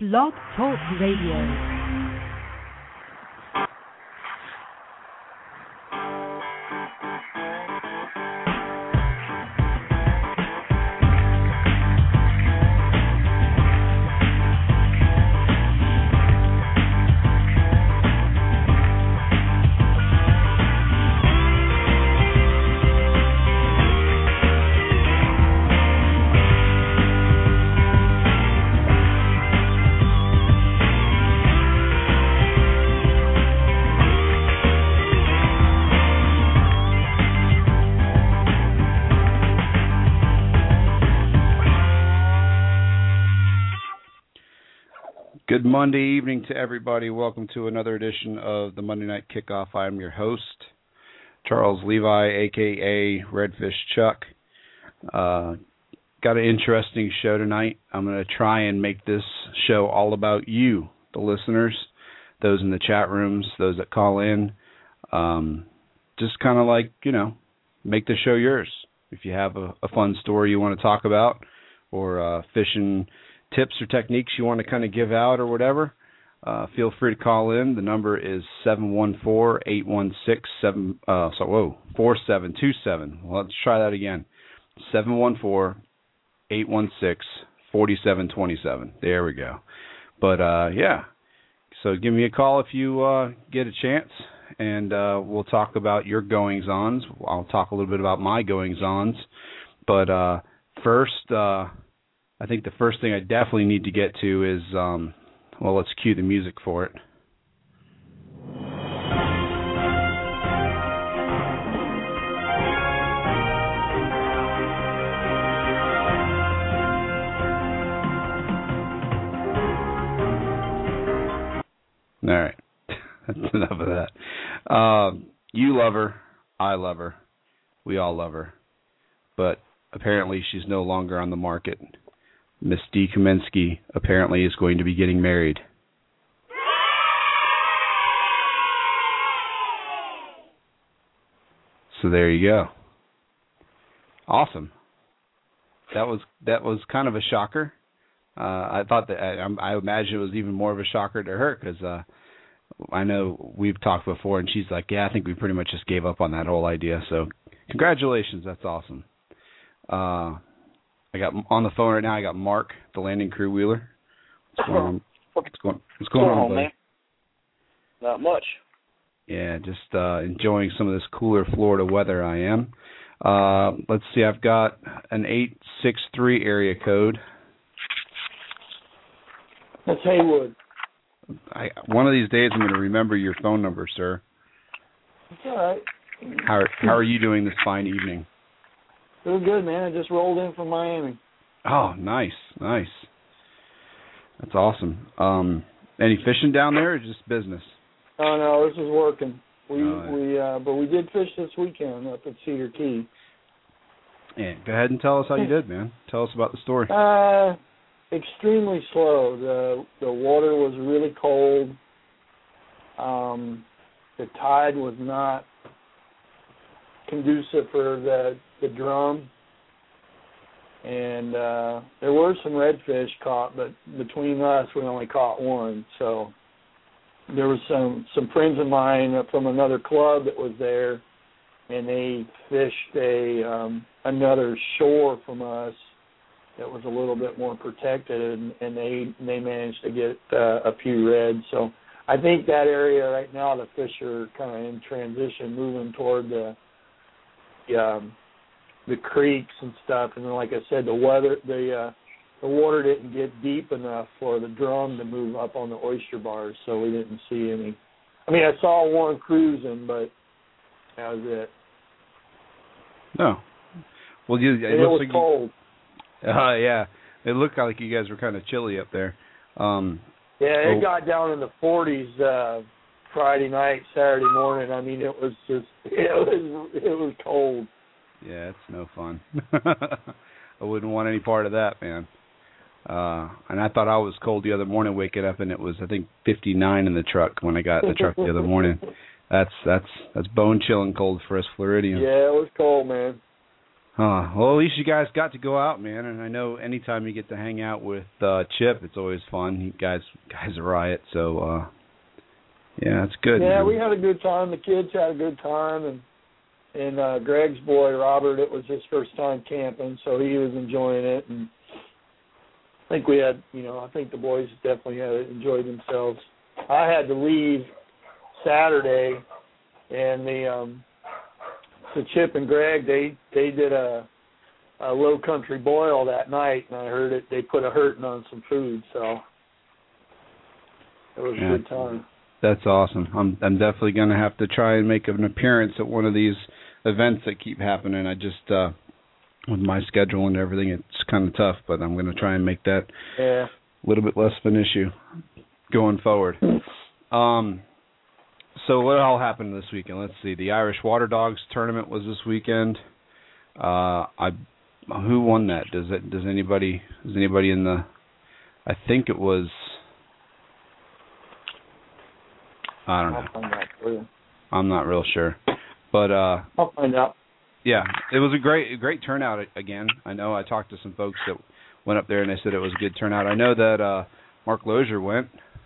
Blog Talk Radio. Good Monday evening to everybody. Welcome to another edition of the Monday Night Kickoff. I'm your host, Charles Levi, a.k.a. Redfish Chuck. Got an interesting show tonight. I'm going to try and make this show all about you, the listeners, those in the chat rooms, those that call in. Just kind of like, make the show yours. If you have a fun story you want to talk about or fishing tips or techniques you want to kind of give out or whatever, feel free to call in. The number is 714-816-4727. Well, let's try that again. 714-816-4727. There we go. But, yeah. So give me a call if you get a chance, and we'll talk about your goings-ons. I'll talk a little bit about my goings-ons. But first, I think the first thing I definitely need to get to is, let's cue the music for it. All right. That's enough of that. You love her. I love her. We all love her. But apparently she's no longer on the market. Miss Dee Kamensky apparently is going to be getting married. So there you go. Awesome. That was kind of a shocker. I thought that I imagine it was even more of a shocker to her because I know we've talked before, and she's like, "Yeah, I think we pretty much just gave up on that whole idea." So congratulations, that's awesome. I got on the phone right now. I got Mark, the landing crew wheeler. What's going on? What's going on, buddy? Man? Not much. Yeah, just enjoying some of this cooler Florida weather. I am. Let's see. I've got an 863 area code. That's Haywood. One of these days, I'm going to remember your phone number, sir. It's all right. How are you doing this fine evening? Doing good, man. I just rolled in from Miami. Oh, nice. That's awesome. Any fishing down there or just business? Oh, no, this is working. But we did fish this weekend up at Cedar Key. Yeah, go ahead and tell us how you did, man. Tell us about the story. Extremely slow. The water was really cold. The tide was not conducive for the drum, and there were some redfish caught, but between us we only caught one. So there was some friends of mine from another club that was there, and they fished another shore from us that was a little bit more protected, and they managed to get a few reds. So I think that area right now, the fish are kind of in transition, moving toward the creeks and stuff, and then, like I said, the water didn't get deep enough for the drum to move up on the oyster bars, so we didn't see any. I mean, I saw one cruising, but that was it. No. Well, it was like cold. Yeah. It looked like you guys were kind of chilly up there. It got down in the 40s Friday night, Saturday morning. I mean, it was cold. Yeah, it's no fun. I wouldn't want any part of that, man. And I thought I was cold the other morning waking up, and it was, I think, 59 in the truck when I got in the truck the other morning. That's bone chilling cold for us Floridians. Yeah, it was cold, man. Well, at least you guys got to go out, man. And I know anytime you get to hang out with Chip, it's always fun. You guys are riot. So, yeah, it's good. Yeah, man. we had a good time. The kids had a good time, and Greg's boy Robert, it was his first time camping, so he was enjoying it. And I think I think the boys definitely had enjoyed themselves. I had to leave Saturday, and the Chip and Greg, they did a low country boil that night, and I heard they put a hurting on some food, so it was a good time. That's awesome. I'm definitely going to have to try and make an appearance at one of these events that keep happening. I just with my schedule and everything, it's kind of tough, but I'm going to try and make that a little bit less of an issue going forward. So what all happened this weekend? Let's see. The Irish Water Dogs tournament was this weekend. Who won that? Does anybody in the? I think it was. I don't know. I'm not real sure, but I'll find out. Yeah, it was a great turnout again. I know I talked to some folks that went up there and they said it was a good turnout. I know that Mark Lozier went.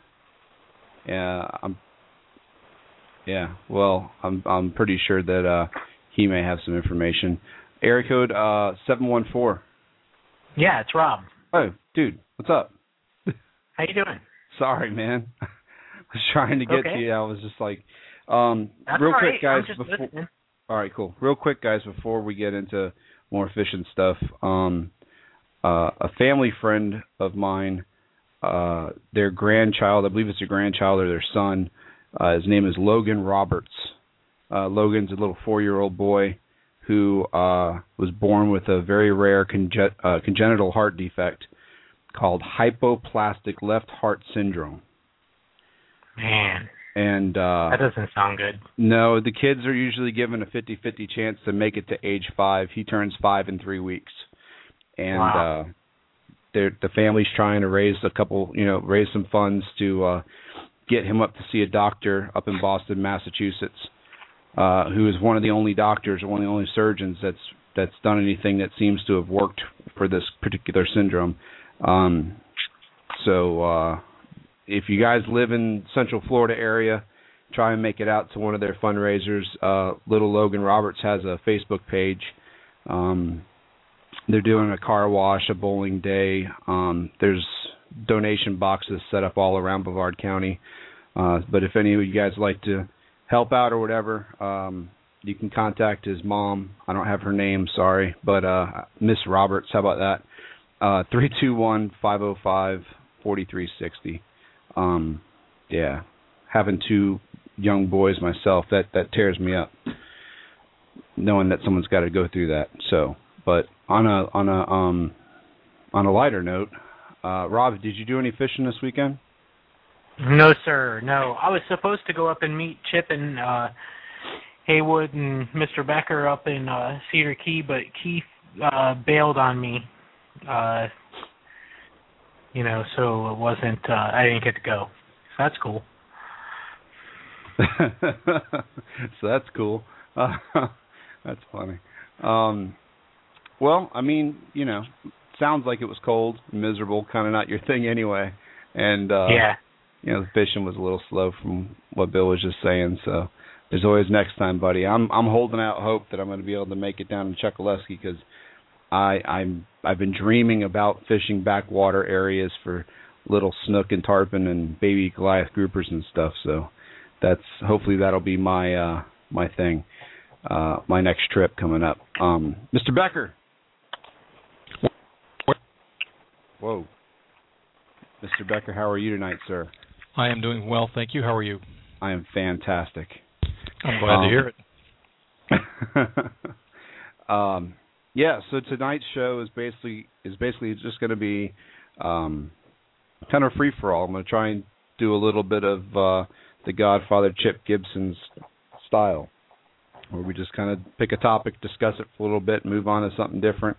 I'm pretty sure that he may have some information. Area code 714. Yeah, it's Rob. Oh, dude, what's up? How you doing? Sorry, man. I was trying to get to you. I was just like, That's real all quick, guys. I'm just listening. All right, cool. Real quick, guys, before we get into more fishing stuff, a family friend of mine, their grandchild, I believe it's a grandchild or their son, his name is Logan Roberts. Logan's a little 4-year-old boy who was born with a very rare congenital heart defect called hypoplastic left heart syndrome. Man. And that doesn't sound good. No, the kids are usually given a 50-50 chance to make it to age 5. He turns 5 in 3 weeks. And wow. The family's trying to raise some funds to get him up to see a doctor up in Boston, Massachusetts, who is one of the only doctors or one of the only surgeons that's done anything that seems to have worked for this particular syndrome. So if you guys live in Central Florida area, try and make it out to one of their fundraisers. Little Logan Roberts has a Facebook page. They're doing a car wash, a bowling day. There's donation boxes set up all around Brevard County. But if any of you guys like to help out or whatever, you can contact his mom. I don't have her name, sorry, but Miss Roberts, how about that? 321-505-4360. Yeah, having 2 young boys myself, that tears me up, knowing that someone's got to go through that. So, but on a lighter note, Rob, did you do any fishing this weekend? No, sir. No, I was supposed to go up and meet Chip and Haywood and Mr. Becker up in Cedar Key, but Keith bailed on me. So it wasn't. I didn't get to go. So that's cool. So that's cool. That's funny. Well, I mean, sounds like it was cold, miserable, kind of not your thing anyway. And yeah. The fishing was a little slow from what Bill was just saying. So there's always next time, buddy. I'm holding out hope that I'm going to be able to make it down to Chokoloskee because I've been dreaming about fishing backwater areas for little snook and tarpon and baby Goliath groupers and stuff. So hopefully that'll be my my thing, my next trip coming up. Mr. Becker. Whoa. Mr. Becker, how are you tonight, sir? I am doing well, thank you. How are you? I am fantastic. I'm glad to hear it. Yeah, so tonight's show is basically just going to be kind of free for all. I'm going to try and do a little bit of the Godfather Chip Gibson's style, where we just kind of pick a topic, discuss it for a little bit, and move on to something different.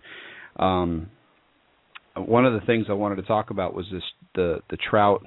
One of the things I wanted to talk about was the trout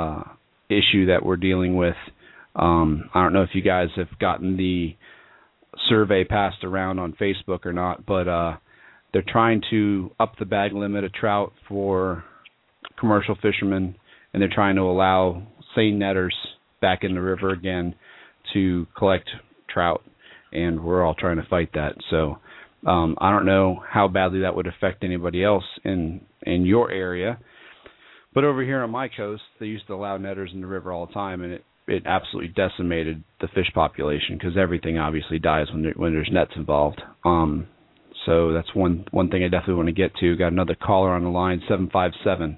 issue that we're dealing with. I don't know if you guys have gotten the survey passed around on Facebook or not, but they're trying to up the bag limit of trout for commercial fishermen, and they're trying to allow seine netters back in the river again to collect trout, and we're all trying to fight that. So I don't know how badly that would affect anybody else in your area, but over here on my coast, they used to allow netters in the river all the time, and it absolutely decimated the fish population because everything obviously dies when there's nets involved. So that's one thing I definitely want to get to. Got another caller on the line, 757.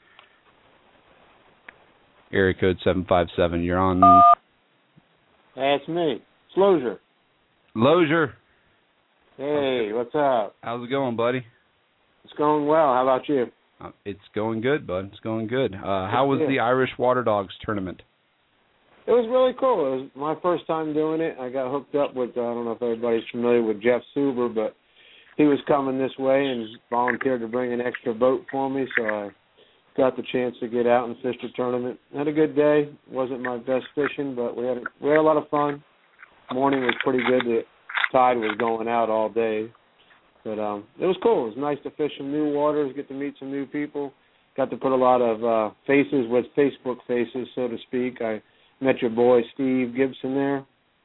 Area code 757. You're on. That's me. It's Lozier. Lozier. Hey, what's up? How's it going, buddy? It's going well. How about you? It's going good, bud. It's going good. How was the Irish Water Dogs tournament? It was really cool. It was my first time doing it. I got hooked up with, I don't know if everybody's familiar with Jeff Suber, but he was coming this way and volunteered to bring an extra boat for me, so I got the chance to get out and fish the tournament. Had a good day. Wasn't my best fishing, but we had a lot of fun. Morning was pretty good. The tide was going out all day. But it was cool. It was nice to fish some new waters, get to meet some new people. Got to put a lot of faces with Facebook faces, so to speak. I met your boy Steve Gibson there.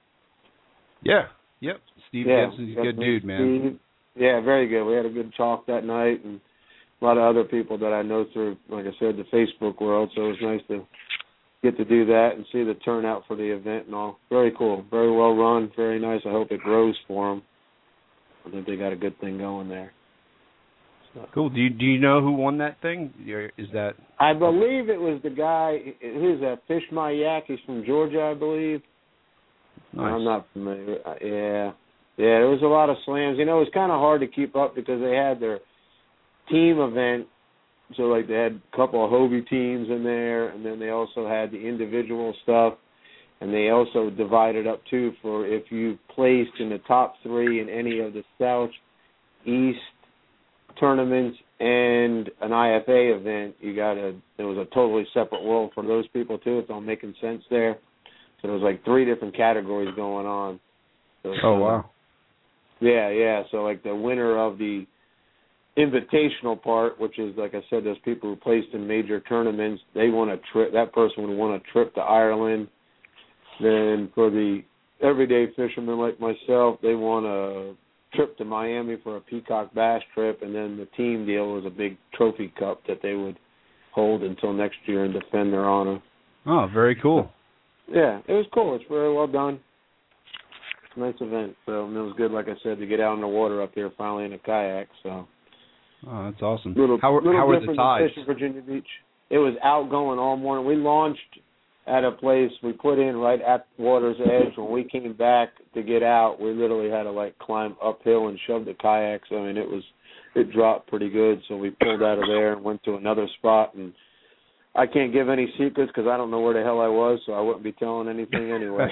Yeah. Yep. Steve Gibson's a good dude, man. Steve. Yeah, very good. We had a good talk that night, and a lot of other people that I know through, like I said, the Facebook world. So it was nice to get to do that and see the turnout for the event and all. Very cool. Very well run. Very nice. I hope it grows for them. I think they got a good thing going there. So. Cool. Do you know who won that thing? Is that? I believe it was the guy. Who's that? Fish My Yak. He's from Georgia, I believe. Nice. I'm not familiar. Yeah. There was a lot of slams. You know, it was kind of hard to keep up because they had their team event. So, like, they had a couple of Hobie teams in there, and then they also had the individual stuff. And they also divided up, too, for if you placed in the top 3 in any of the Southeast tournaments and an IFA event, there was a totally separate world for those people, too, if I'm making sense there. So there was, like, 3 different categories going on. So, wow. Yeah. So, like, the winner of the invitational part, which is, like I said, those people who placed in major tournaments, they won a trip. That person would want a trip to Ireland. Then for the everyday fishermen like myself, they won a trip to Miami for a peacock bass trip, and then the team deal was a big trophy cup that they would hold until next year and defend their honor. Oh, very cool. Yeah, it was cool. It's very well done. Nice event. So it was good, like I said, to get out in the water up here finally in a kayak. So. Oh, that's awesome. How were the tides? Fishing Virginia Beach. It was outgoing all morning. We launched at a place we put in right at the water's edge. When we came back to get out, we literally had to climb uphill and shove the kayaks. I mean, it dropped pretty good. So we pulled out of there and went to another spot. And I can't give any secrets because I don't know where the hell I was, so I wouldn't be telling anything anyway.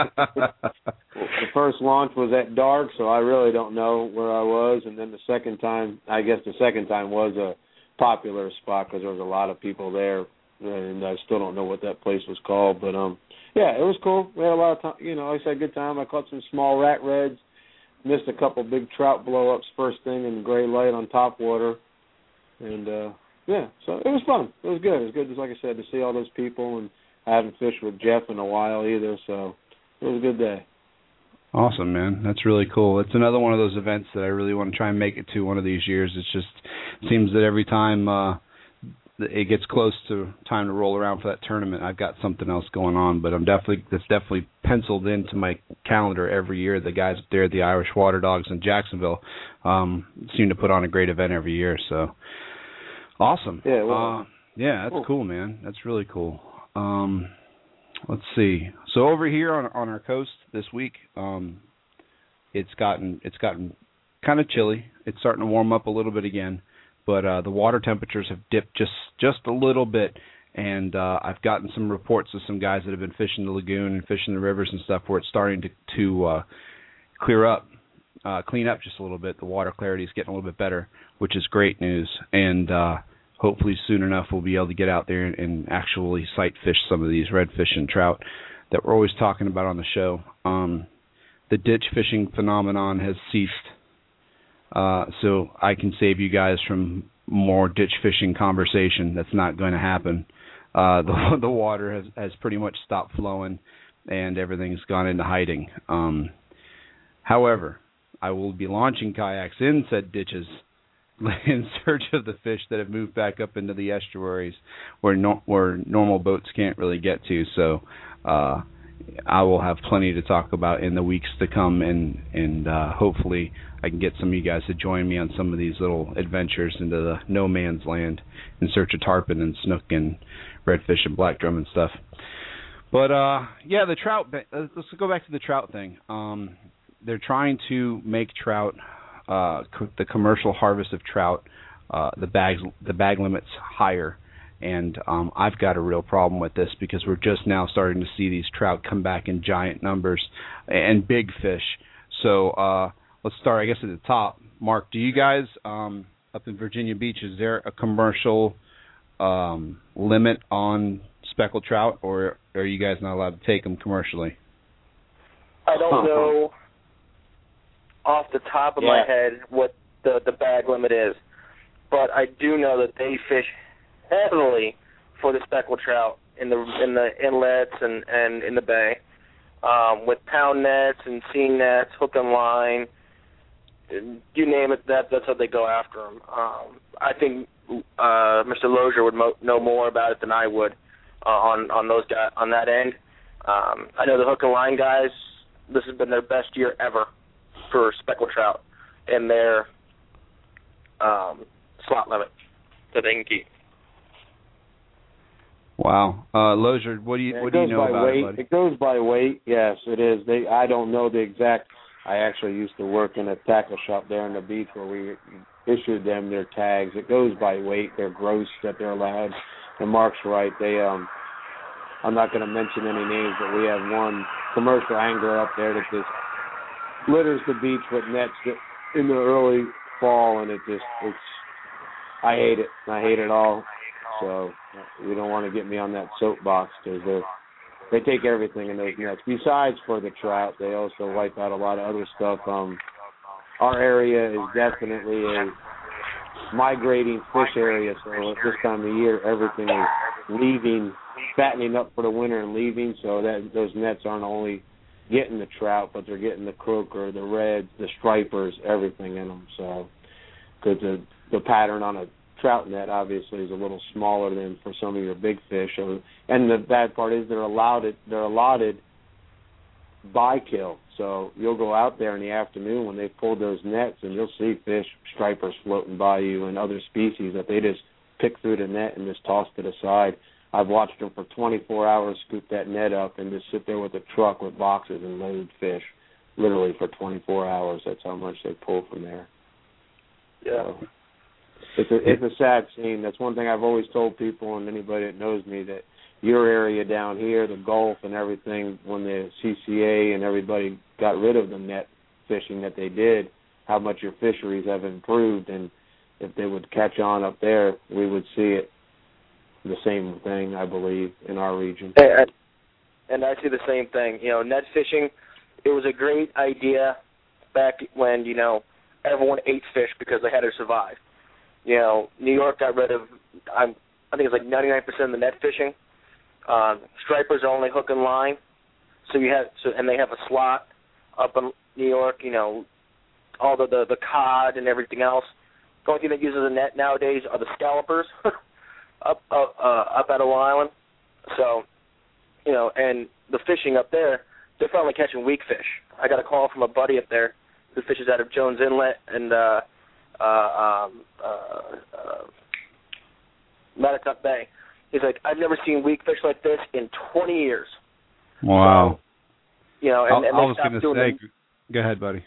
The first launch was at dark, so I really don't know where I was. And then the second time was a popular spot because there was a lot of people there, and I still don't know what that place was called. But, yeah, it was cool. We had a lot of time. You know, like I said, good time. I caught some small rat reds, missed a couple big trout blow-ups first thing in gray light on top water. And, yeah, so it was fun. It was good. It was good, just like I said, to see all those people, and I haven't fished with Jeff in a while either, so it was a good day. Awesome, man. That's really cool. It's another one of those events that I really want to try and make it to one of these years. It seems that every time it gets close to time to roll around for that tournament, I've got something else going on, but that's definitely penciled into my calendar every year. The guys up there at the Irish Water Dogs in Jacksonville seem to put on a great event every year, so awesome. Yeah, well, that's cool, man. That's really cool. Let's see. So over here on our coast this week, it's gotten kind of chilly. It's starting to warm up a little bit again, but the water temperatures have dipped just a little bit, and I've gotten some reports of some guys that have been fishing the lagoon and fishing the rivers and stuff where it's starting to clean up just a little bit. The water clarity is getting a little bit better, which is great news, and hopefully soon enough we'll be able to get out there and actually sight fish some of these redfish and trout that we're always talking about on the show. the ditch fishing phenomenon has ceased. So I can save you guys from more ditch fishing conversation. That's not going to happen. The water has pretty much stopped flowing, and everything's gone into hiding. However, I will be launching kayaks in said ditches in search of the fish that have moved back up into the estuaries where normal boats can't really get to. So I will have plenty to talk about in the weeks to come, and hopefully I can get some of you guys to join me on some of these little adventures into the no man's land in search of tarpon and snook and redfish and black drum and stuff. But yeah, the trout. Let's go back to the trout thing. They're trying to make trout, the commercial harvest of trout, the bag limits higher, and I've got a real problem with this because we're just now starting to see these trout come back in giant numbers and big fish. So let's start, I guess, at the top. Mark, do you guys up in Virginia Beach, is there a commercial limit on speckled trout, or are you guys not allowed to take them commercially? I don't know off the top of my head what the bag limit is, but I do know that they fish heavily for the speckled trout in the inlets and in the bay, with pound nets and seine nets, hook and line, you name it. That's how they go after them. I think Mr. Lozier would know more about it than I would on those guys on that end. I know the hook and line guys. This has been their best year ever for speckled trout and their slot limit that they can keep. Wow, Lozier, what do you know about weight. it, buddy? It goes by weight. Yes, it is. I don't know the exact. I actually used to work in a tackle shop there on the beach where we issued them their tags. It goes by weight. They're gross that they're allowed. And Mark's right. They I'm not going to mention any names, but we have one commercial angler up there that just litters the beach with nets in the early fall, and I hate it. I hate it all. So we don't want to get me on that soapbox because they take everything in those nets. Besides for the trout, they also wipe out a lot of other stuff. Our area is definitely a migrating fish area, so at this time of year, everything is leaving, fattening up for the winter and leaving, so that those nets aren't only getting the trout, but they're getting the croaker, the reds, the stripers, everything in them. So, because the pattern on a trout net obviously is a little smaller than for some of your big fish. And the bad part is they're allotted by kill. So you'll go out there in the afternoon when they pull those nets and you'll see fish, stripers floating by you and other species that they just pick through the net and just toss to the side. I've watched them for 24 hours scoop that net up and just sit there with a truck with boxes and load fish, literally for 24 hours. That's how much they pull from there. Yeah. So it's a sad scene. That's one thing I've always told people and anybody that knows me, that your area down here, the Gulf and everything, when the CCA and everybody got rid of the net fishing that they did, how much your fisheries have improved. And if they would catch on up there, we would see it. The same thing, I believe, in our region. And I see the same thing. You know, net fishing, it was a great idea back when, you know, everyone ate fish because they had to survive. You know, New York got rid of, I think it's like 99% of the net fishing. Stripers are only hook and line. And they have a slot up in New York, you know, all the cod and everything else. The only thing that uses a net nowadays are the scallopers. Up at Owl Island. So, you know, and the fishing up there, they're finally catching weak fish. I got a call from a buddy up there who fishes out of Jones Inlet and Matatuck Bay. He's like, I've never seen weak fish like this in 20 years. Wow. So, you know, and I was going to say, go ahead, buddy.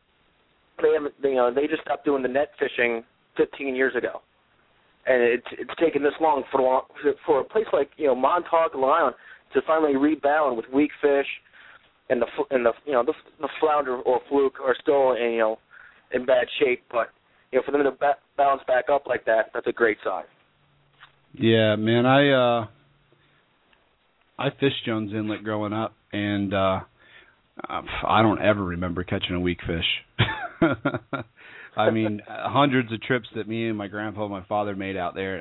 They just stopped doing the net fishing 15 years ago. And it's taken this long for a place like, you know, Montauk, Long Island, to finally rebound with weak fish, and the flounder or fluke are still in bad shape. But you know, for them to bounce back up like that, that's a great sign. Yeah, man, I fished Jones Inlet growing up, and I don't ever remember catching a weak fish. I mean, hundreds of trips that me and my grandpa and my father made out there.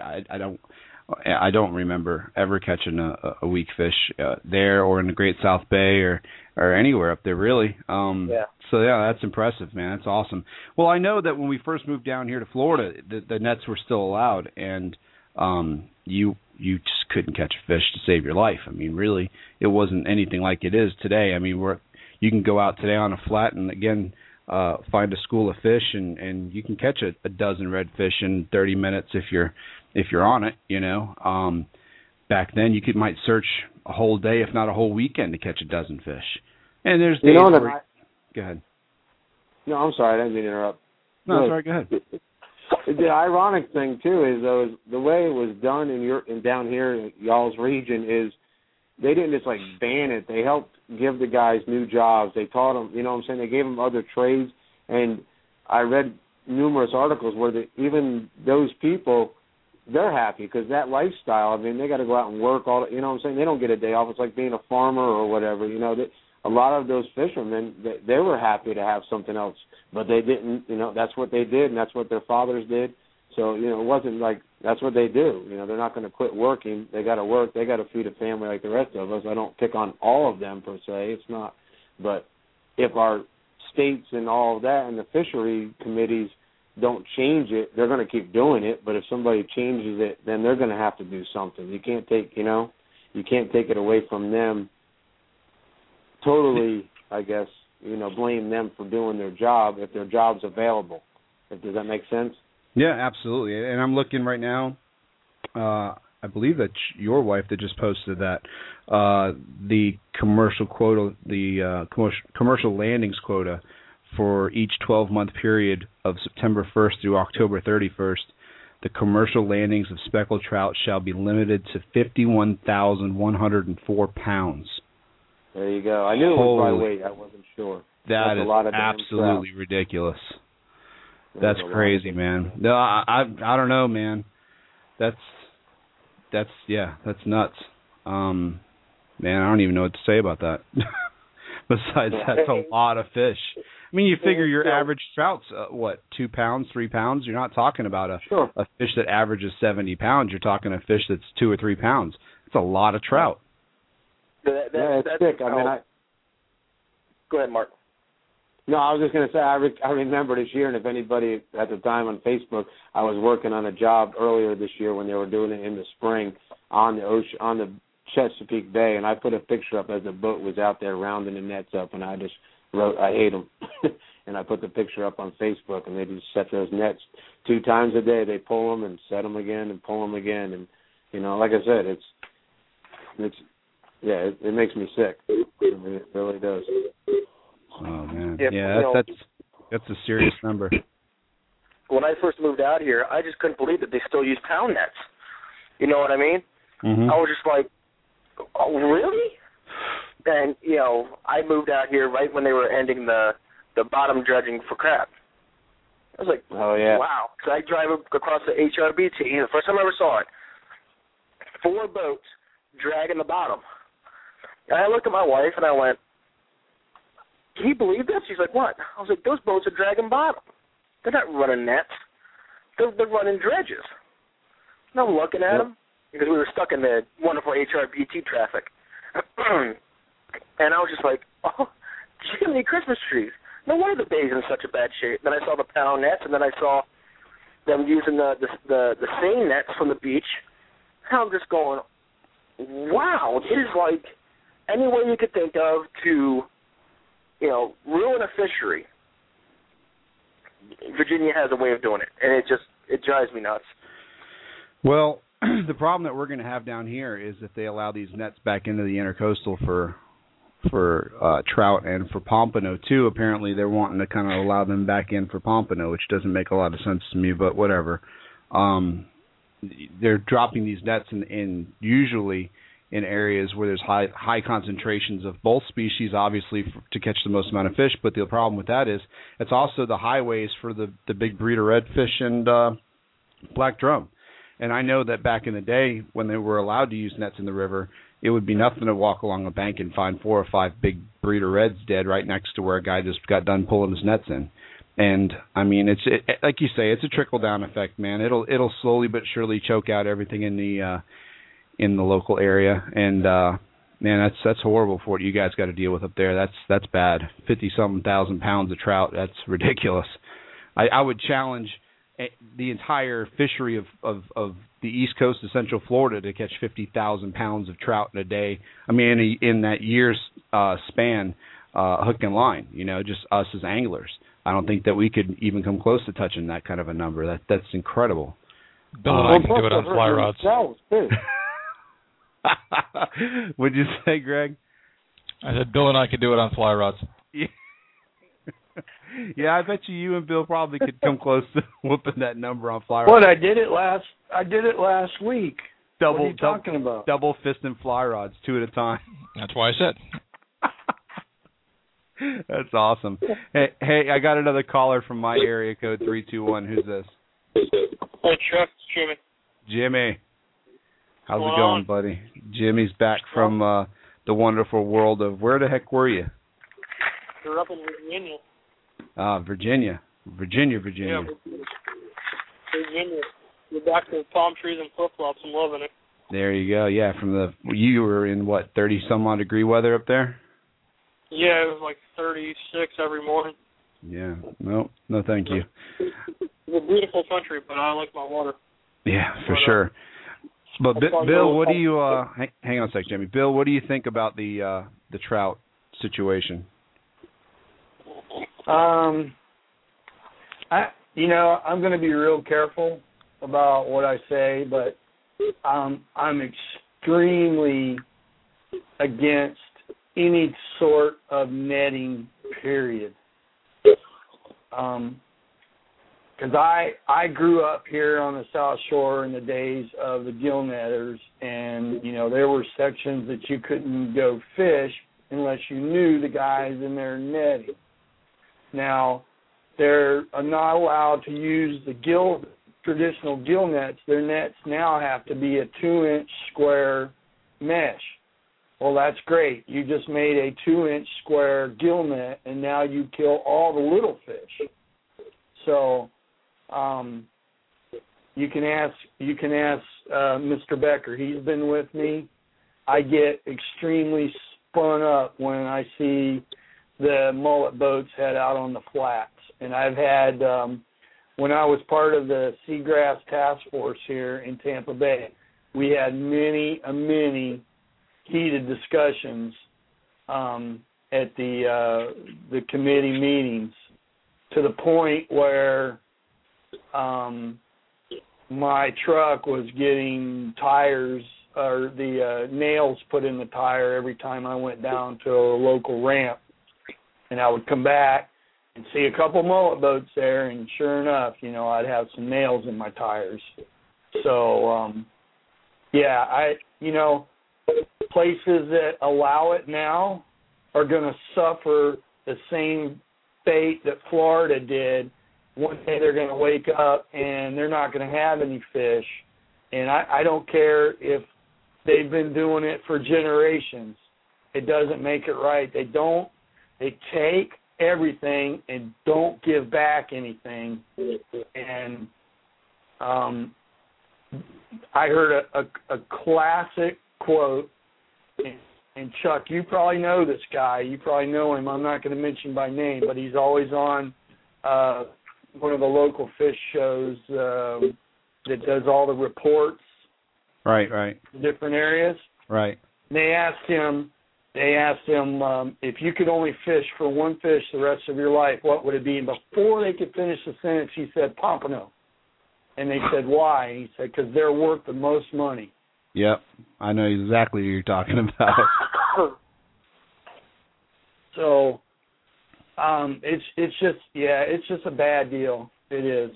I don't remember ever catching a weak fish there or in the Great South Bay or anywhere up there, really. So, yeah, that's impressive, man. That's awesome. Well, I know that when we first moved down here to Florida, the nets were still allowed, and you just couldn't catch a fish to save your life. I mean, really, it wasn't anything like it is today. I mean, you can go out today on a flat and, again, find a school of fish, and you can catch a dozen redfish in 30 minutes if you're on it, you know. Back then, you might search a whole day, if not a whole weekend, to catch a dozen fish. And there's days where... Go ahead. No, I'm sorry. I didn't mean to interrupt. No, sorry. Go ahead. The ironic thing, too, is the way it was done in down here in y'all's region is they didn't just, like, ban it. They helped give the guys new jobs. They taught them, you know what I'm saying? They gave them other trades. And I read numerous articles where even those people, they're happy because that lifestyle, I mean, they got to go out and work all, you know what I'm saying? They don't get a day off. It's like being a farmer or whatever, you know. A lot of those fishermen, they were happy to have something else, but they didn't, you know, that's what they did, and that's what their fathers did. So, you know, it wasn't like that's what they do. You know, they're not going to quit working. They got to work. They got to feed a family like the rest of us. I don't pick on all of them per se. It's not. But if our states and all of that and the fishery committees don't change it, they're going to keep doing it. But if somebody changes it, then they're going to have to do something. You can't take it away from them. Totally, I guess, you know, blame them for doing their job if their job's available. Does that make sense? Yeah, absolutely. And I'm looking right now. I believe that your wife that just posted that the commercial quota, the commercial landings quota for each 12-month period of September 1st through October 31st, the commercial landings of speckled trout shall be limited to 51,104 pounds. There you go. I knew it was by weight. I wasn't sure. That's a lot of absolutely ridiculous. That's crazy, man. No, I don't know, man. That's nuts. Man, I don't even know what to say about that. Besides, that's a lot of fish. I mean, you figure your average trout's 2 pounds, 3 pounds. You're not talking about a fish that averages 70 pounds. You're talking a fish that's 2 or 3 pounds. It's a lot of trout. It's thick. I mean, Go ahead, Mark. No, I was just going to say, I remember this year, and if anybody at the time on Facebook, I was working on a job earlier this year when they were doing it in the spring on the ocean, on the Chesapeake Bay, and I put a picture up as the boat was out there rounding the nets up, and I just wrote, I hate them. And I put the picture up on Facebook, and they just set those nets 2 times a day. They pull them and set them again and pull them again. And, you know, like I said, it makes me sick. I mean, it really does. Oh, man. That's a serious number. When I first moved out here, I just couldn't believe that they still use pound nets. You know what I mean? Mm-hmm. I was just like, oh, really? And, you know, I moved out here right when they were ending the bottom dredging for crab. I was like, oh, yeah. Wow. So I drive across the HRBT, the first time I ever saw it, 4 boats dragging the bottom. And I looked at my wife and I went, can you believe this? She's like, what? I was like, those boats are dragging bottom. They're not running nets. They're running dredges. And I'm looking at them because we were stuck in the wonderful HRBT traffic. And I was just like, oh, gee, many Christmas trees. No wonder the bay's in such a bad shape. Then I saw the pound nets, and then I saw them using the seine nets from the beach. And I'm just going, wow, it is like any way you could think of to, you know, ruin a fishery. Virginia has a way of doing it, and it drives me nuts. Well, the problem that we're going to have down here is if they allow these nets back into the intercoastal for trout and for pompano too. Apparently, they're wanting to kind of allow them back in for pompano, which doesn't make a lot of sense to me, but whatever. They're dropping these nets in usually in areas where there's high concentrations of both species, obviously, to catch the most amount of fish. But the problem with that is it's also the highways for the big breeder redfish and black drum. And I know that back in the day when they were allowed to use nets in the river, it would be nothing to walk along a bank and find 4 or 5 big breeder reds dead right next to where a guy just got done pulling his nets in. And I mean, it's like you say, it's a trickle down effect, man. It'll slowly but surely choke out everything in the local area. And man, that's horrible for what you guys got to deal with up there. That's bad. 50-something thousand pounds of trout. That's ridiculous. I would challenge the entire fishery of the east coast of Central Florida to catch 50,000 pounds of trout in a day. I mean, in that year's span, hook and line. Just us as anglers. I don't think that we could even come close to touching that kind of a number. That's incredible. Bill and I can do it on fly rods. What'd you say, Greg? I said Bill and I could do it on fly rods. Yeah, I bet you and Bill probably could come close to whooping that number on fly rods. What, I did it last week. What are you talking about? Double fisting fly rods, 2 at a time. That's why I said. That's awesome. Hey, I got another caller from my area code 321. Who's this? Hey, Chuck, it's Jimmy. Jimmy. How's it going, buddy? Jimmy's back from the wonderful world of, where the heck were you? We're up in Virginia. Virginia. Yeah, Virginia. We're back to palm trees and flip-flops. I'm loving it. There you go. Yeah, you were in, 30-some-odd degree weather up there? Yeah, it was like 36 every morning. Yeah. No, thank you. It's a beautiful country, but I like my water. Yeah, for sure. But Bill, what do you hang on a sec, Jimmy. Bill, what do you think about the trout situation? I'm going to be real careful about what I say, but I'm extremely against any sort of netting, period. Because I grew up here on the South Shore in the days of the gill netters, and, there were sections that you couldn't go fish unless you knew the guys in there netting. Now, they're not allowed to use the traditional gill nets. Their nets now have to be a 2-inch square mesh. Well, that's great. You just made a 2-inch square gill net, and now you kill all the little fish. So, you can ask Mr. Becker. He's been with me. I get extremely spun up when I see the mullet boats head out on the flats. And I've had, when I was part of the Seagrass Task Force here in Tampa Bay, we had many heated discussions at the committee meetings, to the point where my truck was getting tires or the nails put in the tire every time I went down to a local ramp. And I would come back and see a couple mullet boats there, and sure enough, I'd have some nails in my tires. So, places that allow it now are going to suffer the same fate that Florida did. One day they're going to wake up and they're not going to have any fish. And I don't care if they've been doing it for generations. It doesn't make it right. They take everything and don't give back anything. And I heard a classic quote, and Chuck, you probably know this guy. You probably know him. I'm not going to mention by name, but he's always on one of the local fish shows that does all the reports. Right. Different areas. Right. And they asked him, if you could only fish for one fish the rest of your life, what would it be? And before they could finish the sentence, he said, pompano. And they said, why? And he said, because they're worth the most money. Yep. I know exactly what you're talking about. So, it's just a bad deal. It is.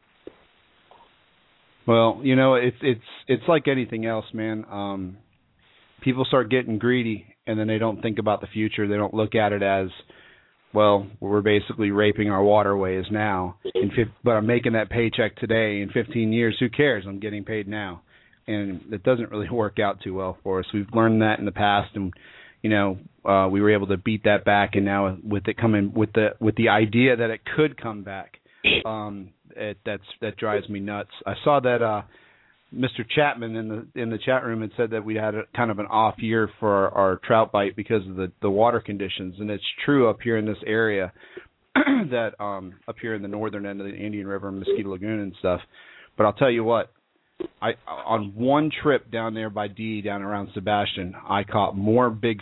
Well, it's like anything else, man. People start getting greedy, and then they don't think about the future. They don't look at it as, well, we're basically raping our waterways now. But I'm making that paycheck today. In 15 years, who cares? I'm getting paid now. And it doesn't really work out too well for us. We've learned that in the past, and we were able to beat that back. And now with it coming, with the idea that it could come back, that drives me nuts. I saw that Mr. Chapman in the chat room had said that we had kind of an off year for our trout bite because of the water conditions, and it's true up here in this area, that up here in the northern end of the Indian River, Mosquito Lagoon and stuff. But I'll tell you what. On one trip down there by D, down around Sebastian, I caught more big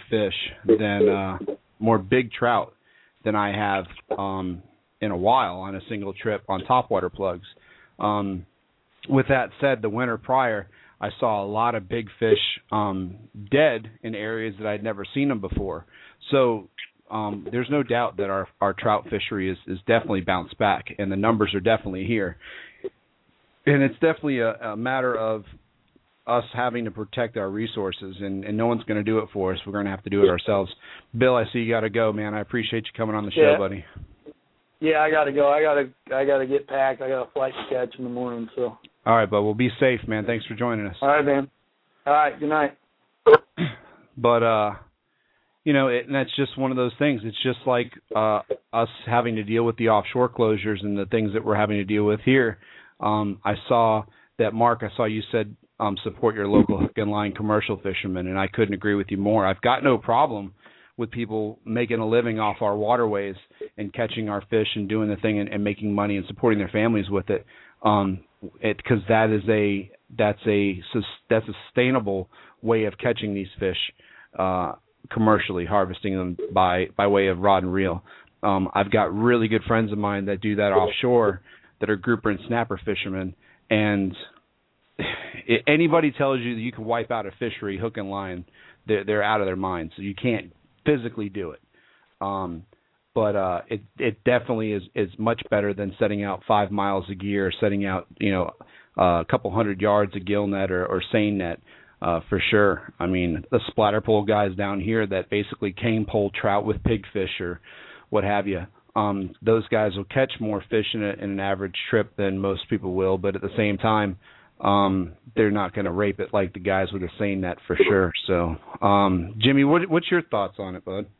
trout than I have in a while on a single trip on topwater plugs. With that said, the winter prior, I saw a lot of big fish dead in areas that I'd never seen them before. So there's no doubt that our trout fishery is definitely bounced back, and the numbers are definitely here. And it's definitely a matter of us having to protect our resources, and no one's going to do it for us. We're going to have to do it ourselves. Bill, I see you got to go, man. I appreciate you coming on the show, buddy. Yeah, I got to go. I got to get packed. I got a flight to catch in the morning. So. All right, bud. Well, be safe, man. Thanks for joining us. All right, man. All right. Good night. But and that's just one of those things. It's just like us having to deal with the offshore closures and the things that we're having to deal with here. I saw that, Mark, you said support your local hook and line commercial fishermen, and I couldn't agree with you more. I've got no problem with people making a living off our waterways and catching our fish and doing the thing and making money and supporting their families with it, because that's a sustainable way of catching these fish commercially, harvesting them by way of rod and reel. I've got really good friends of mine that do that offshore, that are grouper and snapper fishermen, and anybody tells you that you can wipe out a fishery hook and line, they're out of their minds. So you can't physically do it. But it definitely is much better than setting out 5 miles of gear, setting out a couple 100 yards of gill net or seine net, for sure. I mean, the splatter pole guys down here that basically cane pole trout with pigfish or what have you. Those guys will catch more fish in an average trip than most people will, but at the same time, they're not going to rape it like the guys with a seine net for sure. So, Jimmy, what's your thoughts on it, bud?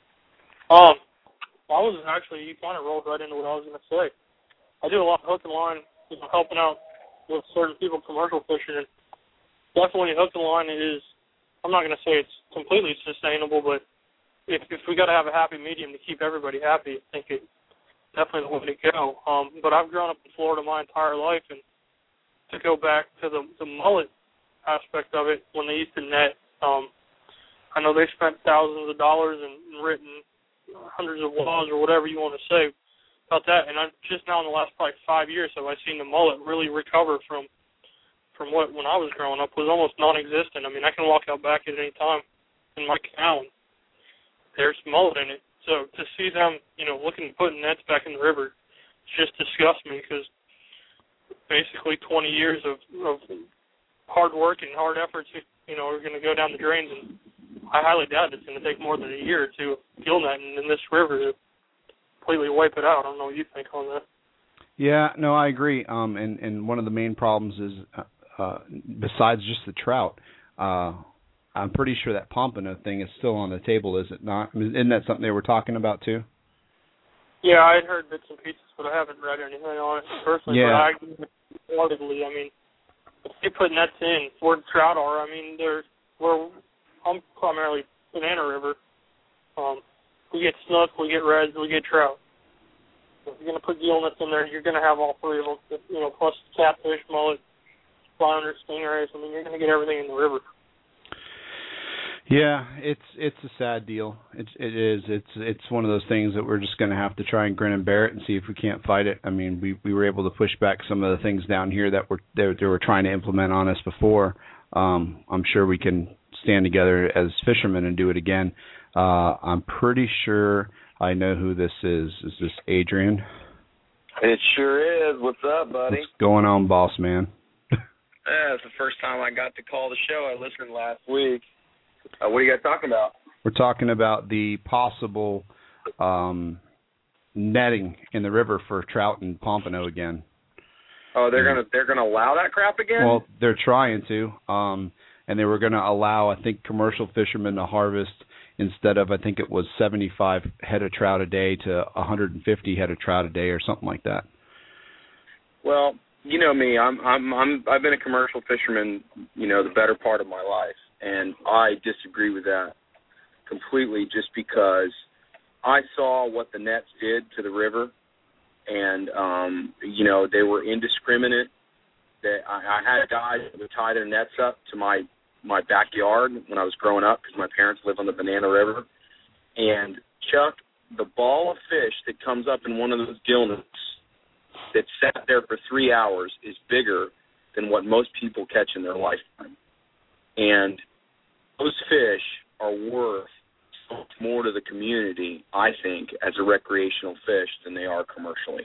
You kind of rolled right into what I was going to say. I do a lot of hook and line, helping out with certain people commercial fishing, and definitely hook and line is, I'm not going to say it's completely sustainable, but if we got to have a happy medium to keep everybody happy, I think it's definitely the way to go. But I've grown up in Florida my entire life, and to go back to the mullet aspect of it, when they used to net, I know they spent thousands of dollars and written hundreds of laws or whatever you want to say about that. And I've just now in the last probably 5 years have I seen the mullet really recover from what when I was growing up was almost non-existent. I mean, I can walk out back at any time in my canal. There's mullet in it. So to see them, looking to put nets back in the river, it just disgusts me because basically 20 years of hard work and hard efforts, are going to go down the drains. And I highly doubt it's going to take more than a year or two of gill netting in this river to completely wipe it out. I don't know what you think on that. Yeah, no, I agree. And one of the main problems is, besides just the trout, I'm pretty sure that pompano thing is still on the table, is it not? Isn't that something they were talking about too? Yeah, I had heard bits and pieces, but I haven't read anything on it personally. Yeah. But I agree wholeheartedly. I mean, if they put nets in where trout are, I mean, I'm primarily Banana River. We get snook, we get reds, we get trout. If you're going to put gill nets in there, you're going to have all three of them, plus catfish, mullet, flounder, stingrays. I mean, you're going to get everything in the river. Yeah, it's a sad deal. It is. It's one of those things that we're just going to have to try and grin and bear it and see if we can't fight it. I mean, we were able to push back some of the things down here that they were trying to implement on us before. I'm sure we can stand together as fishermen and do it again. I'm pretty sure I know who this is. Is this Adrian? It sure is. What's up, buddy? What's going on, boss man? Yeah, it's the first time I got to call the show. I listened last week. What are you guys talking about? We're talking about the possible netting in the river for trout and pompano again. Oh, they're gonna allow that crap again? Well, they're trying to, and they were going to allow, I think, commercial fishermen to harvest instead of, I think it was 75 head of trout a day to 150 head of trout a day or something like that. Well, you know me, I've been a commercial fisherman, the better part of my life, and I disagree with that completely, just because I saw what the nets did to the river, and they were indiscriminate. That I had guys that would tie their nets up to my backyard when I was growing up, because my parents live on the Banana River. And Chuck, the ball of fish that comes up in one of those gill nets that sat there for 3 hours is bigger than what most people catch in their lifetime. And those fish are worth so much more to the community, I think, as a recreational fish than they are commercially.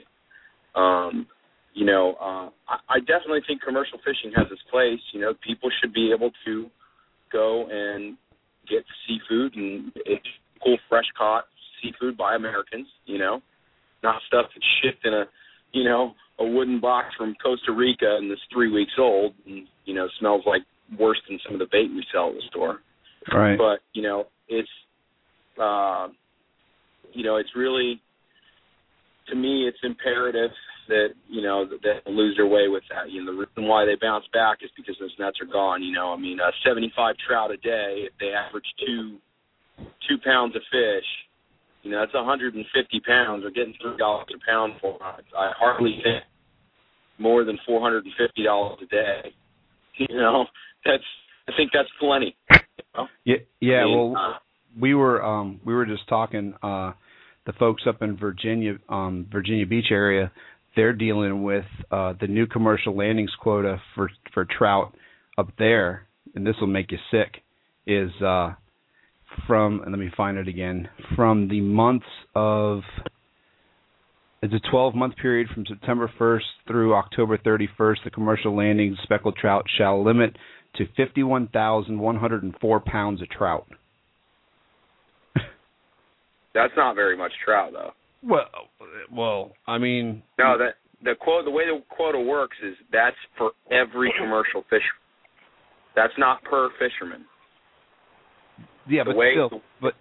I definitely think commercial fishing has its place. People should be able to go and get seafood, and it's cool, fresh caught seafood by Americans, not stuff that's shipped in a wooden box from Costa Rica and is 3 weeks old and, smells like worse than some of the bait we sell at the store. Right. But, it's really, to me, it's imperative that, that they lose their way with that. The reason why they bounce back is because those nets are gone. 75 trout a day, if they average two pounds of fish, that's 150 pounds. They're getting $3 a pound for it. I hardly think more than $450 a day. I think that's plenty. Yeah. Well, we were just talking. The folks up in Virginia Beach area, they're dealing with the new commercial landings quota for trout up there, and this will make you sick. Is from, and let me find it again, from the months of, it's a 12-month period from September 1st through October 31st, the commercial landings speckled trout shall limit to 51,104 pounds of trout. That's not very much trout, though. Well, I mean, no. The way the quota works is that's for every commercial fisherman. That's not per fisherman. Yeah, but still, but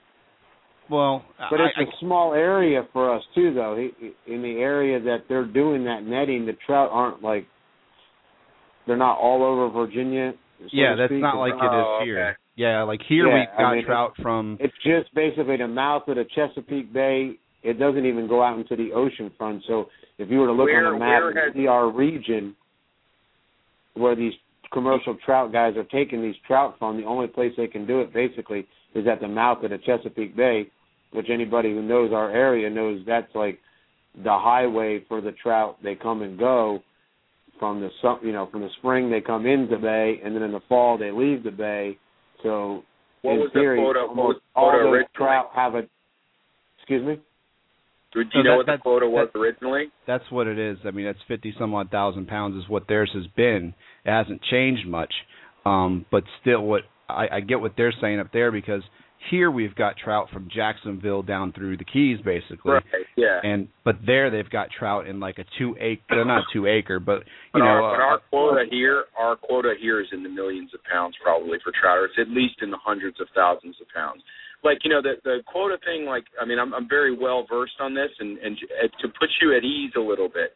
it's a small area for us too, though. In the area that they're doing that netting, the trout aren't they're not all over Virginia. Yeah, that's not like it is here. Okay. Yeah, like here we've got trout from. It's just basically the mouth of the Chesapeake Bay. It doesn't even go out into the ocean front. So if you were to look on the map and see our region where these commercial trout guys are taking these trout from, the only place they can do it basically is at the mouth of the Chesapeake Bay, which anybody who knows our area knows that's like the highway for the trout. They come and go from the spring they come into the bay, and then in the fall they leave the bay. So in theory, all those trout have a. Excuse me. Do you know what the quota was originally? That's what it is. I mean, that's 50-some-odd thousand pounds is what theirs has been. It hasn't changed much. But still, what I get what they're saying up there, because here we've got trout from Jacksonville down through the Keys, basically. Right, yeah. But there they've got trout in like a 2-acre, not 2-acre, but our quota here is in the millions of pounds probably for trout, or it's at least in the hundreds of thousands of pounds. Like, the quota thing, I'm very well versed on this, and to put you at ease a little bit,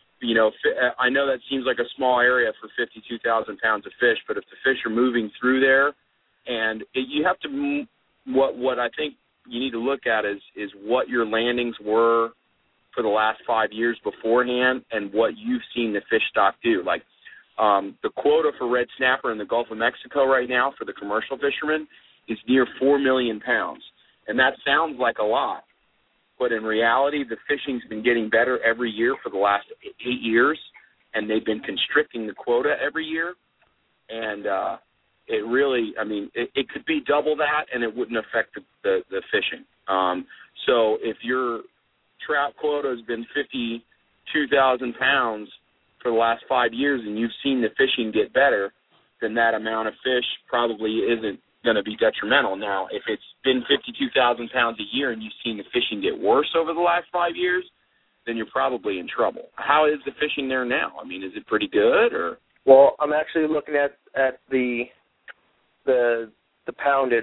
I know that seems like a small area for 52,000 pounds of fish, but if the fish are moving through there, and you have to, what I think you need to look at is what your landings were for the last 5 years beforehand, and what you've seen the fish stock do. Like, the quota for red snapper in the Gulf of Mexico right now for the commercial fishermen is near 4 million pounds. And that sounds like a lot, but in reality, the fishing's been getting better every year for the last 8 years, and they've been constricting the quota every year. And it really, it could be double that, and it wouldn't affect the fishing. So if your trout quota has been 52,000 pounds for the last 5 years, and you've seen the fishing get better, then that amount of fish probably isn't going to be detrimental. Now, if it's been 52,000 pounds a year and you've seen the fishing get worse over the last 5 years, then you're probably in trouble. How is the fishing there now? I mean, is it pretty good or? Well, I'm actually looking at the poundage,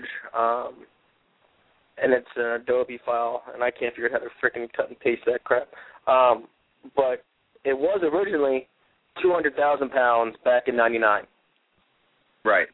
and it's an Adobe file, and I can't figure out how to freaking cut and paste that crap. But it was originally 200,000 pounds back in '99. Right.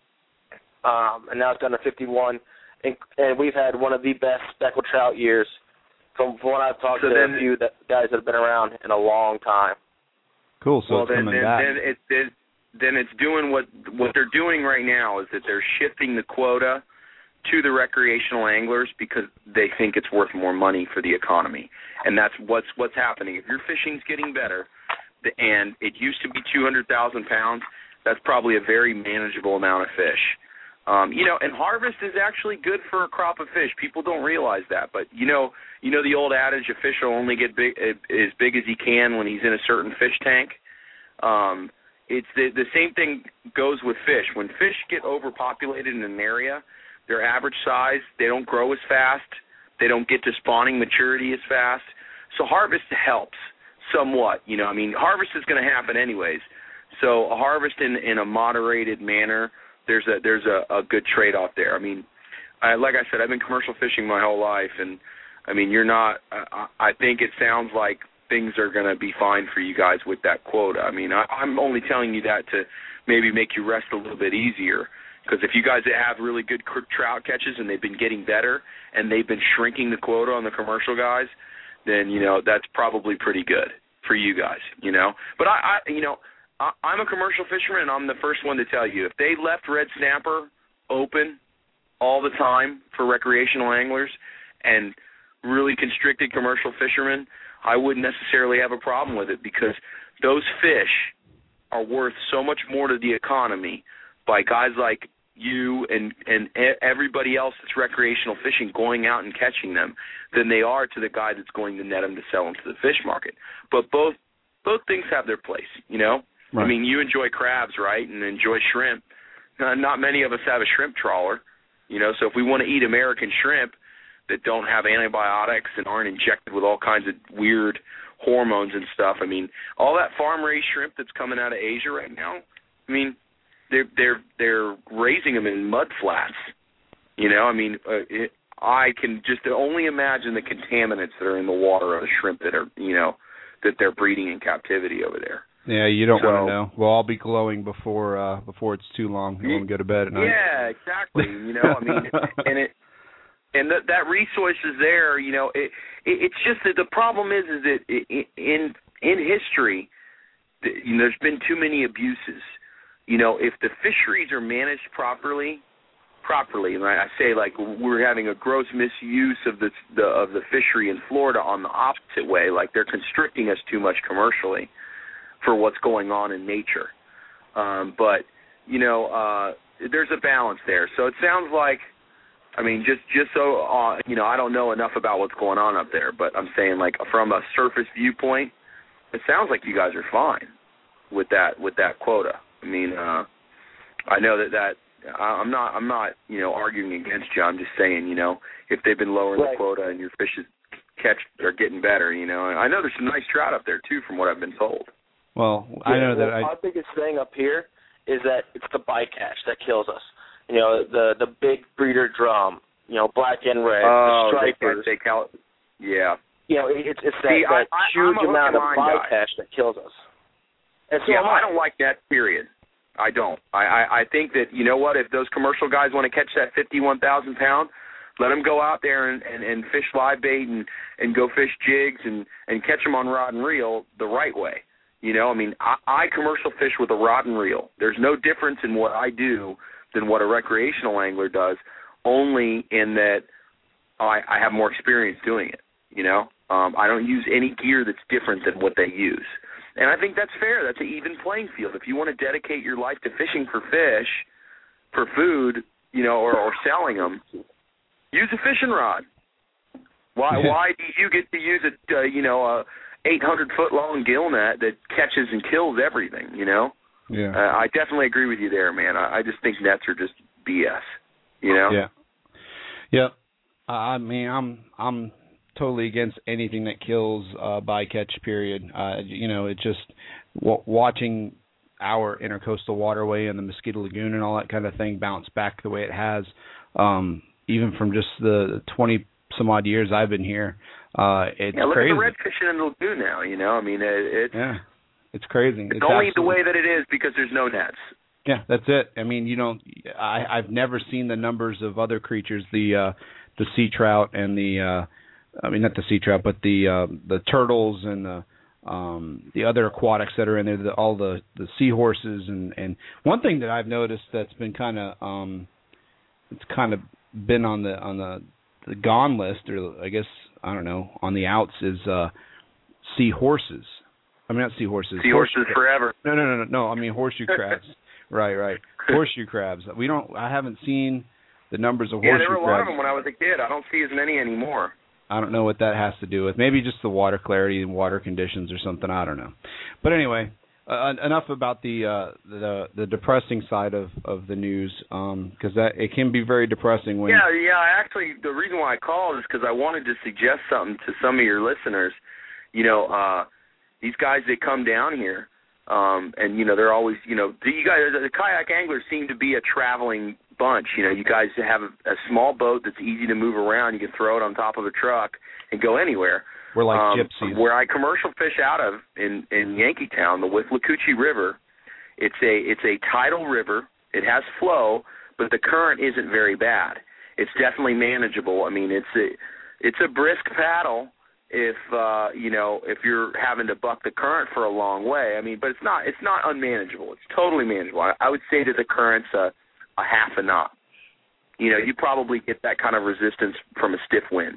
And now it's down to 51, and we've had one of the best speckled trout years from when I've talked to a few guys that have been around in a long time. Cool. So well, it's coming back. Then it's doing what they're doing right now is that they're shifting the quota to the recreational anglers because they think it's worth more money for the economy, and that's what's happening. If your fishing's getting better, and it used to be 200,000 pounds, that's probably a very manageable amount of fish. And harvest is actually good for a crop of fish. People don't realize that, but you know the old adage: a fish will only get as big as he can when he's in a certain fish tank. It's the same thing goes with fish. When fish get overpopulated in an area, their average size, they don't grow as fast. They don't get to spawning maturity as fast. So harvest helps somewhat. Harvest is going to happen anyways. So a harvest in a moderated manner, there's a good trade-off there. Like I said, I've been commercial fishing my whole life, and you're not. I think it sounds like things are going to be fine for you guys with that quota. I'm only telling you that to maybe make you rest a little bit easier, because if you guys have really good trout catches and they've been getting better and they've been shrinking the quota on the commercial guys, then that's probably pretty good for you guys. But I'm a commercial fisherman, and I'm the first one to tell you, if they left red snapper open all the time for recreational anglers and really constricted commercial fishermen, I wouldn't necessarily have a problem with it, because those fish are worth so much more to the economy by guys like you and everybody else that's recreational fishing going out and catching them than they are to the guy that's going to net them to sell them to the fish market. But both things have their place, Right. You enjoy crabs, right, and enjoy shrimp. Not many of us have a shrimp trawler, so if we want to eat American shrimp that don't have antibiotics and aren't injected with all kinds of weird hormones and stuff, all that farm-raised shrimp that's coming out of Asia right now, they're raising them in mud flats. I can just only imagine the contaminants that are in the water of the shrimp that are, that they're breeding in captivity over there. Yeah, you don't want to know. Well, I'll be glowing before it's too long. You want to go to bed at night. Yeah, exactly. And that resource is there. It's just that the problem is that in history, there's been too many abuses. If the fisheries are managed properly, right? I say, like, we're having a gross misuse of the fishery in Florida on the opposite way, like they're constricting us too much commercially for what's going on in nature. But there's a balance there. So it sounds like, just so I don't know enough about what's going on up there, but I'm saying, like, from a surface viewpoint, it sounds like you guys are fine with that quota. I know that I'm not arguing against you. I'm just saying, if they've been lowering the quota and your fishes are getting better, I know there's some nice trout up there too, from what I've been told. Well, I know that our biggest thing up here is that it's the bycatch that kills us. The big breeder drum, black and red, the stripers. Yeah. It's that huge amount of bycatch that kills us. And so I don't like that, period. I don't. I think that, if those commercial guys want to catch that 51,000 pound, let them go out there and fish live bait and go fish jigs and catch them on rod and reel the right way. I commercial fish with a rod and reel. There's no difference in what I do than what a recreational angler does, only in that I have more experience doing it, I don't use any gear that's different than what they use. And I think that's fair. That's an even playing field. If you want to dedicate your life to fishing for fish, for food, or selling them, use a fishing rod. Why do you get to use a 800-foot long gill net that catches and kills everything? Yeah. I definitely agree with you there, man. I just think nets are just BS. Yeah. Yep. I mean, I'm totally against anything that kills bycatch. Period. It's just watching our intercoastal waterway and the Mosquito Lagoon and all that kind of thing bounce back the way it has, even from just the 20 some odd years I've been here. It's look crazy. At the redfish in the lagoon now. I mean, it's crazy. It's only the way that it is because there's no nets. Yeah, that's it. I mean, I've never seen the numbers of other creatures, the sea trout and not the sea trout, but the turtles and the other aquatics that are in there, all the seahorses and one thing that I've noticed that's been kind of it's kind of been on the gone list, or I guess I don't know, on the outs is seahorses. I mean, not seahorses. Seahorses forever. No. I mean horseshoe crabs. Right. Horseshoe crabs. I haven't seen the numbers of horseshoe crabs. Yeah, there were a lot of them when I was a kid. I don't see as many anymore. I don't know what that has to do with. Maybe just the water clarity and water conditions or something. I don't know. But anyway, enough about the depressing side of the news, because it can be very depressing when. Yeah. Actually, the reason why I called is because I wanted to suggest something to some of your listeners. These guys that come down here, and they're always, you guys, the kayak anglers seem to be a traveling bunch. You guys have a small boat that's easy to move around. You can throw it on top of a truck and go anywhere. We're like gypsies. Where I commercial fish out of in Yankeetown, the Withlacoochee River, it's a tidal river. It has flow, but the current isn't very bad. It's definitely manageable. I mean, it's a brisk paddle if you're having to buck the current for a long way. I mean, but it's not unmanageable. It's totally manageable. I would say that the current's a half a knot. You probably get that kind of resistance from a stiff wind.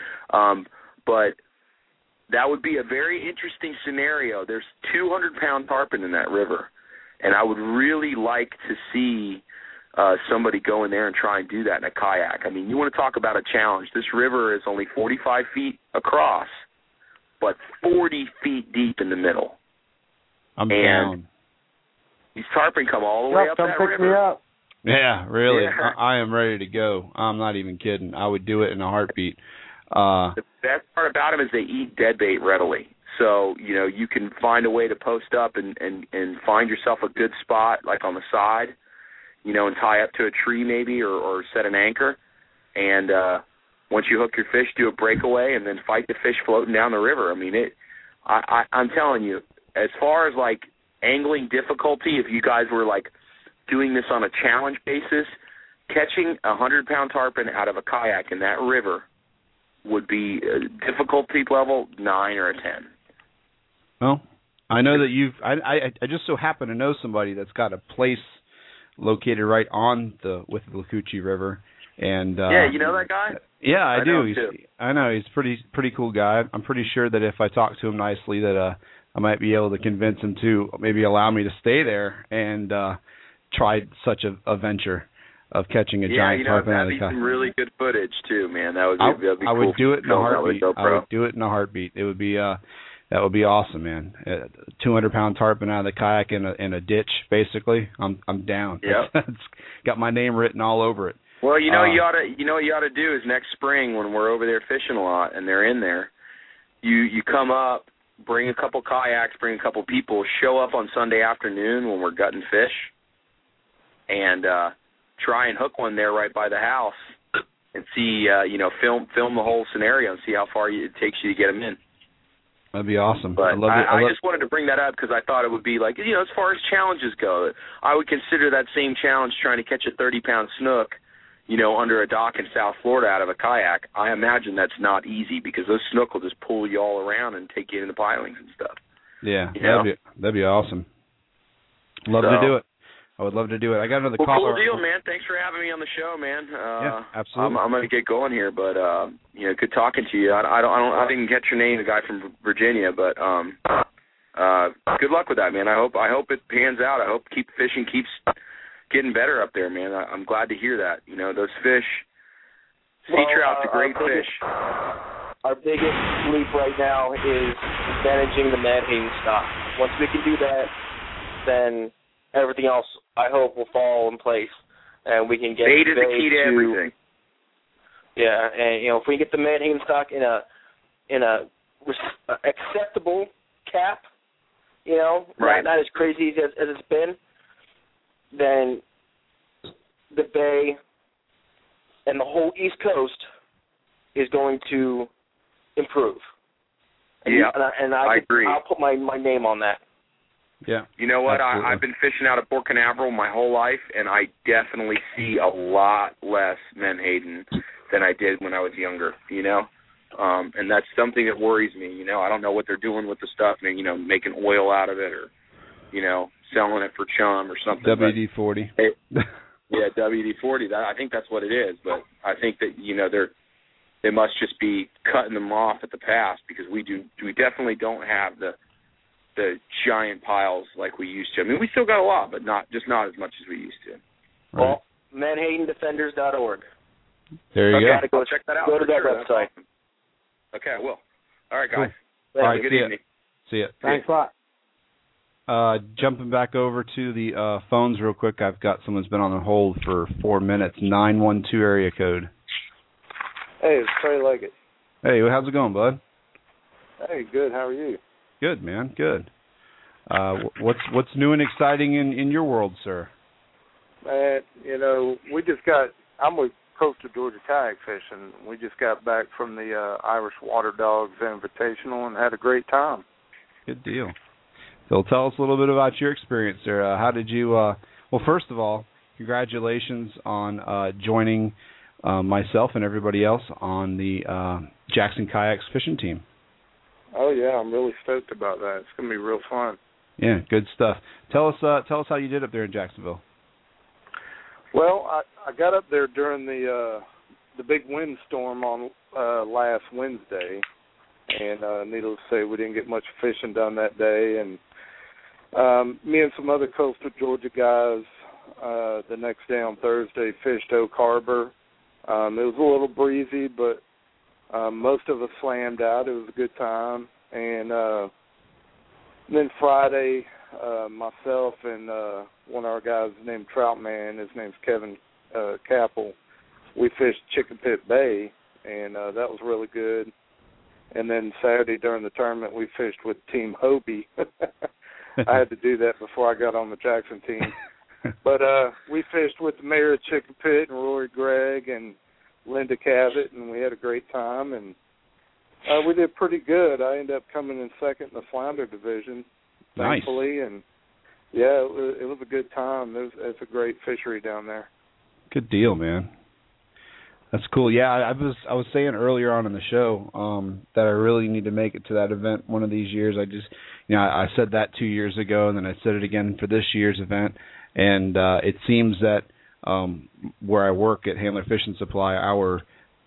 But that would be a very interesting scenario. There's 200-pound tarpon in that river, and I would really like to see somebody go in there and try and do that in a kayak. I mean, you want to talk about a challenge. This river is only 45 feet across, but 40 feet deep in the middle. I'm down. These tarpon come all the way up that river. Pick me up. Yeah, really. Yeah. I am ready to go. I'm not even kidding. I would do it in a heartbeat. The best part about them is they eat dead bait readily. So, you can find a way to post up and find yourself a good spot, like on the side, and tie up to a tree maybe or set an anchor. And once you hook your fish, do a breakaway and then fight the fish floating down the river. I mean, I'm telling you, as far as like angling difficulty, if you guys were like doing this on a challenge basis, catching a 100-pound tarpon out of a kayak in that river would be difficulty level 9 or a 10. Well, I know that I just so happen to know somebody that's got a place located right on the Withlacoochee River, and you know that guy? Yeah, I do. I know he's pretty cool guy. I'm pretty sure that if I talk to him nicely, that I might be able to convince him to maybe allow me to stay there and try such a venture of catching a giant tarpon out of the kayak. That'd be some really good footage too, man. That'd be cool. I would do it in a heartbeat. I would do it in a heartbeat. It would be that would be awesome, man. 200-pound tarpon out of the kayak in a ditch, basically. I'm down. Yeah, it's got my name written all over it. Well, you know what you ought to do is next spring when we're over there fishing a lot and they're in there, you come up, bring a couple kayaks, bring a couple people, show up on Sunday afternoon when we're gutting fish, and try and hook one there right by the house and see, film the whole scenario and see how far it takes you to get them in. That'd be awesome. But I just wanted to bring that up because I thought it would be like, as far as challenges go, I would consider that same challenge trying to catch a 30-pound snook, under a dock in South Florida out of a kayak. I imagine that's not easy because those snook will just pull you all around and take you into pilings and stuff. Yeah, that'd be awesome. Love to do it. I would love to do it. I got another caller. Cool deal, man. Thanks for having me on the show, man. Yeah, absolutely. I'm going to get going here, but good talking to you. I didn't catch your name, the guy from Virginia, but good luck with that, man. I hope it pans out. I hope fishing keeps getting better up there, man. I'm glad to hear that. Those fish, sea trout's a great fish. Our biggest leap right now is managing the Mad Haven stock. Once we can do that, then everything else, I hope, will fall in place. and we can get bait is the key to everything. Yeah, and if we get the Menhaden stock in a acceptable cap, right. not as crazy as it's been, then the Bay and the whole East Coast is going to improve. And I agree. I'll put my name on that. Yeah. You know what? I've been fishing out of Port Canaveral my whole life, and I definitely see a lot less Menhaden than I did when I was younger, and that's something that worries me. I don't know what they're doing with the stuff, making oil out of it or, selling it for chum or something. WD-40. Yeah, WD-40. I think that's what it is, but I think that, they must just be cutting them off at the pass because we definitely don't have the giant piles like we used to. I mean, we still got a lot, but not as much as we used to. Right. Well, MenhadenDefenders.org. There you go. Go check that out. Go to that website. Awesome. Okay, I will. All right, guys. Cool. All right, good evening. See ya. Thanks a lot. Jumping back over to the phones real quick, I've got someone's been on the hold for 4 minutes. 912 area code. Hey, it's Trey Leggett. Hey, how's it going, bud? Hey, good. How are you? Good, man. Good. What's new and exciting in your world, sir? Man, I'm with Coastal Georgia Kayak Fishing. We just got back from the Irish Water Dogs Invitational and had a great time. Good deal. So tell us a little bit about your experience there. How did you, well, first of all, congratulations on joining myself and everybody else on the Jackson Kayaks fishing team. Oh, yeah, I'm really stoked about that. It's going to be real fun. Yeah, good stuff. Tell us how you did up there in Jacksonville. Well, I got up there during the big windstorm on last Wednesday, and needless to say, we didn't get much fishing done that day. And me and some other Coastal Georgia guys the next day on Thursday fished Oak Harbor. It was a little breezy, but most of us slammed out. It was a good time. And then Friday, myself and one of our guys named Troutman, his name's Kevin Capel, we fished Chicken Pit Bay, and that was really good. And then Saturday during the tournament, we fished with Team Hobie. I had to do that before I got on the Jackson team. But we fished with the mayor of Chicken Pit and Rory Gregg and Linda Cavett, and we had a great time. And we did pretty good. I ended up coming in second in the flounder division, thankfully. Nice. And, yeah, it was a good time. It's a great fishery down there. Good deal, man. That's cool. Yeah, I was saying earlier on in the show that I really need to make it to that event one of these years. I said that 2 years ago, and then I said it again for this year's event. And it seems that where I work at Handler Fishing Supply, our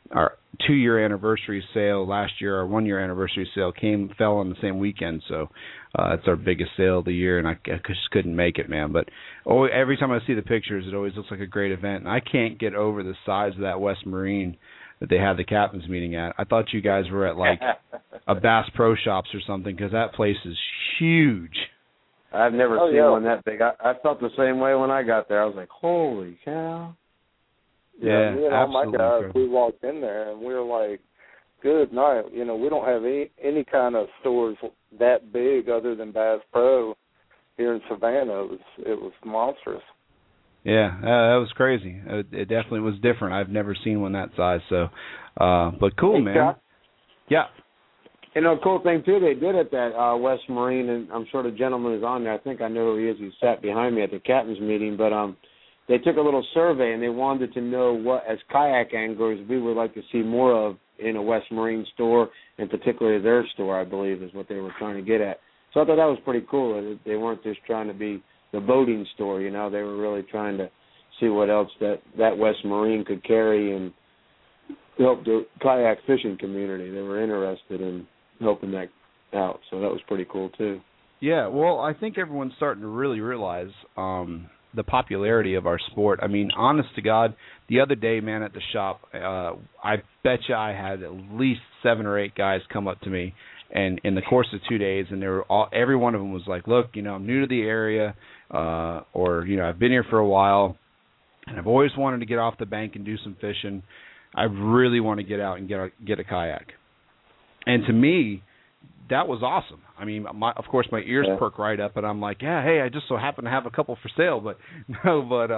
2-year anniversary sale last year, our 1-year anniversary sale fell on the same weekend. So it's our biggest sale of the year, and I just couldn't make it, man. But every time I see the pictures, it always looks like a great event. And I can't get over the size of that West Marine that they had the captain's meeting at. I thought you guys were at like a Bass Pro Shops or something, because that place is huge. I've never seen one that big. I felt the same way when I got there. I was like, holy cow. Yeah, me and all my guys, we walked in there, and we were like, good night. We don't have any kind of stores that big other than Bass Pro here in Savannah. It was monstrous. Yeah, that was crazy. It definitely was different. I've never seen one that size. So, but cool, man. Scott? Yeah. Cool thing, too, they did at that West Marine, and I'm sure the gentleman is on there. I think I know who he is. He sat behind me at the captain's meeting. But they took a little survey, and they wanted to know what, as kayak anglers, we would like to see more of in a West Marine store, and particularly their store, I believe, is what they were trying to get at. So I thought that was pretty cool. They weren't just trying to be the boating store, They were really trying to see what else that West Marine could carry and help the kayak fishing community. They were interested in helping that out, so that was pretty cool too. Yeah, well, I think everyone's starting to really realize the popularity of our sport. I mean, honest to God, the other day, man, at the shop, I bet you I had at least 7 or 8 guys come up to me, and in the course of 2 days, and every one of them was like, look, I'm new to the area, or I've been here for a while, and I've always wanted to get off the bank and do some fishing. I really want to get out and get a kayak. And to me, that was awesome. I mean, of course, my ears perk right up, and I'm like, yeah, hey, I just so happen to have a couple for sale, but I